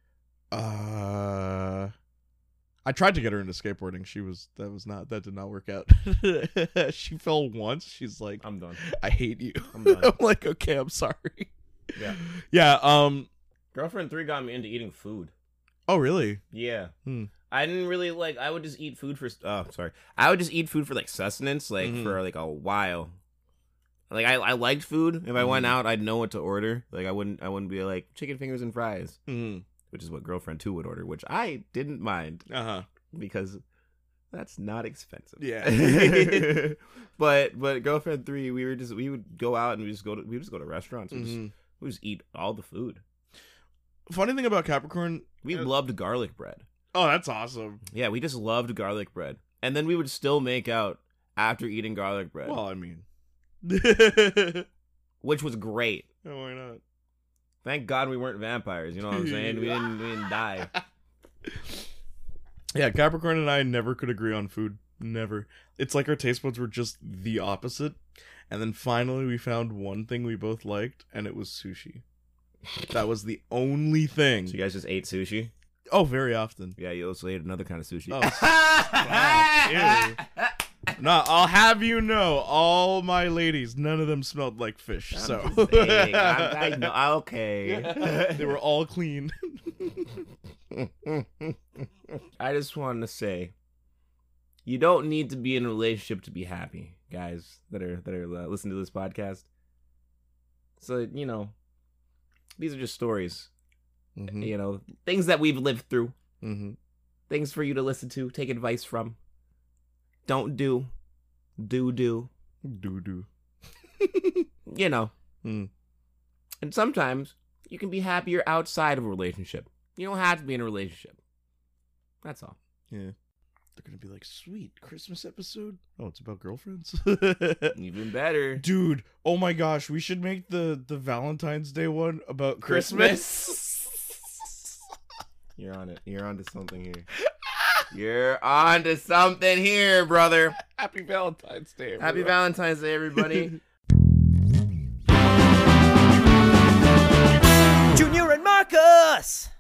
I tried to get her into skateboarding. That did not work out. She fell once. She's like, I'm done. I hate you. I'm done. I'm like, okay, I'm sorry. Yeah. Yeah. Girlfriend 3 got me into eating food. Oh, really? Yeah. I didn't really like. I would just eat food for. I would just eat food for like sustenance, like for like a while. Like I liked food. If I went out, I'd know what to order. Like I wouldn't be like chicken fingers and fries, which is what Girlfriend 2 would order, which I didn't mind because that's not expensive. Yeah. but Girlfriend 3, we would go out and we just go to restaurants. We just eat all the food. Funny thing about Capricorn, We loved garlic bread. Oh, that's awesome. Yeah, we just loved garlic bread. And then we would still make out after eating garlic bread. Well, I mean. Which was great. Oh, why not? Thank God we weren't vampires, you know what I'm saying? We didn't die. Yeah, Capricorn and I never could agree on food. Never. It's like our taste buds were just the opposite. And then finally we found one thing we both liked, and it was sushi. That was the only thing. So you guys just ate sushi? Oh, very often. Yeah, you also ate another kind of sushi. Oh, stop. Ew. No, I'll have you know, all my ladies, none of them smelled like fish. I know. Okay. They were all clean. I just wanted to say, you don't need to be in a relationship to be happy, guys that are listening to this podcast. So, you know, these are just stories. Mm-hmm. You know, things that we've lived through. Mm-hmm. Things for you to listen to, take advice from. Don't do. Do. You know. Mm. And sometimes you can be happier outside of a relationship. You don't have to be in a relationship. That's all. Yeah. They're going to be like, sweet, Christmas episode? Oh, it's about girlfriends? Even better. Dude, oh my gosh, we should make the Valentine's Day one about Christmas. You're on it. You're on to something here. You're on to something here, brother. Happy Valentine's Day, everyone. Happy Valentine's Day, everybody. Junior and Marcus!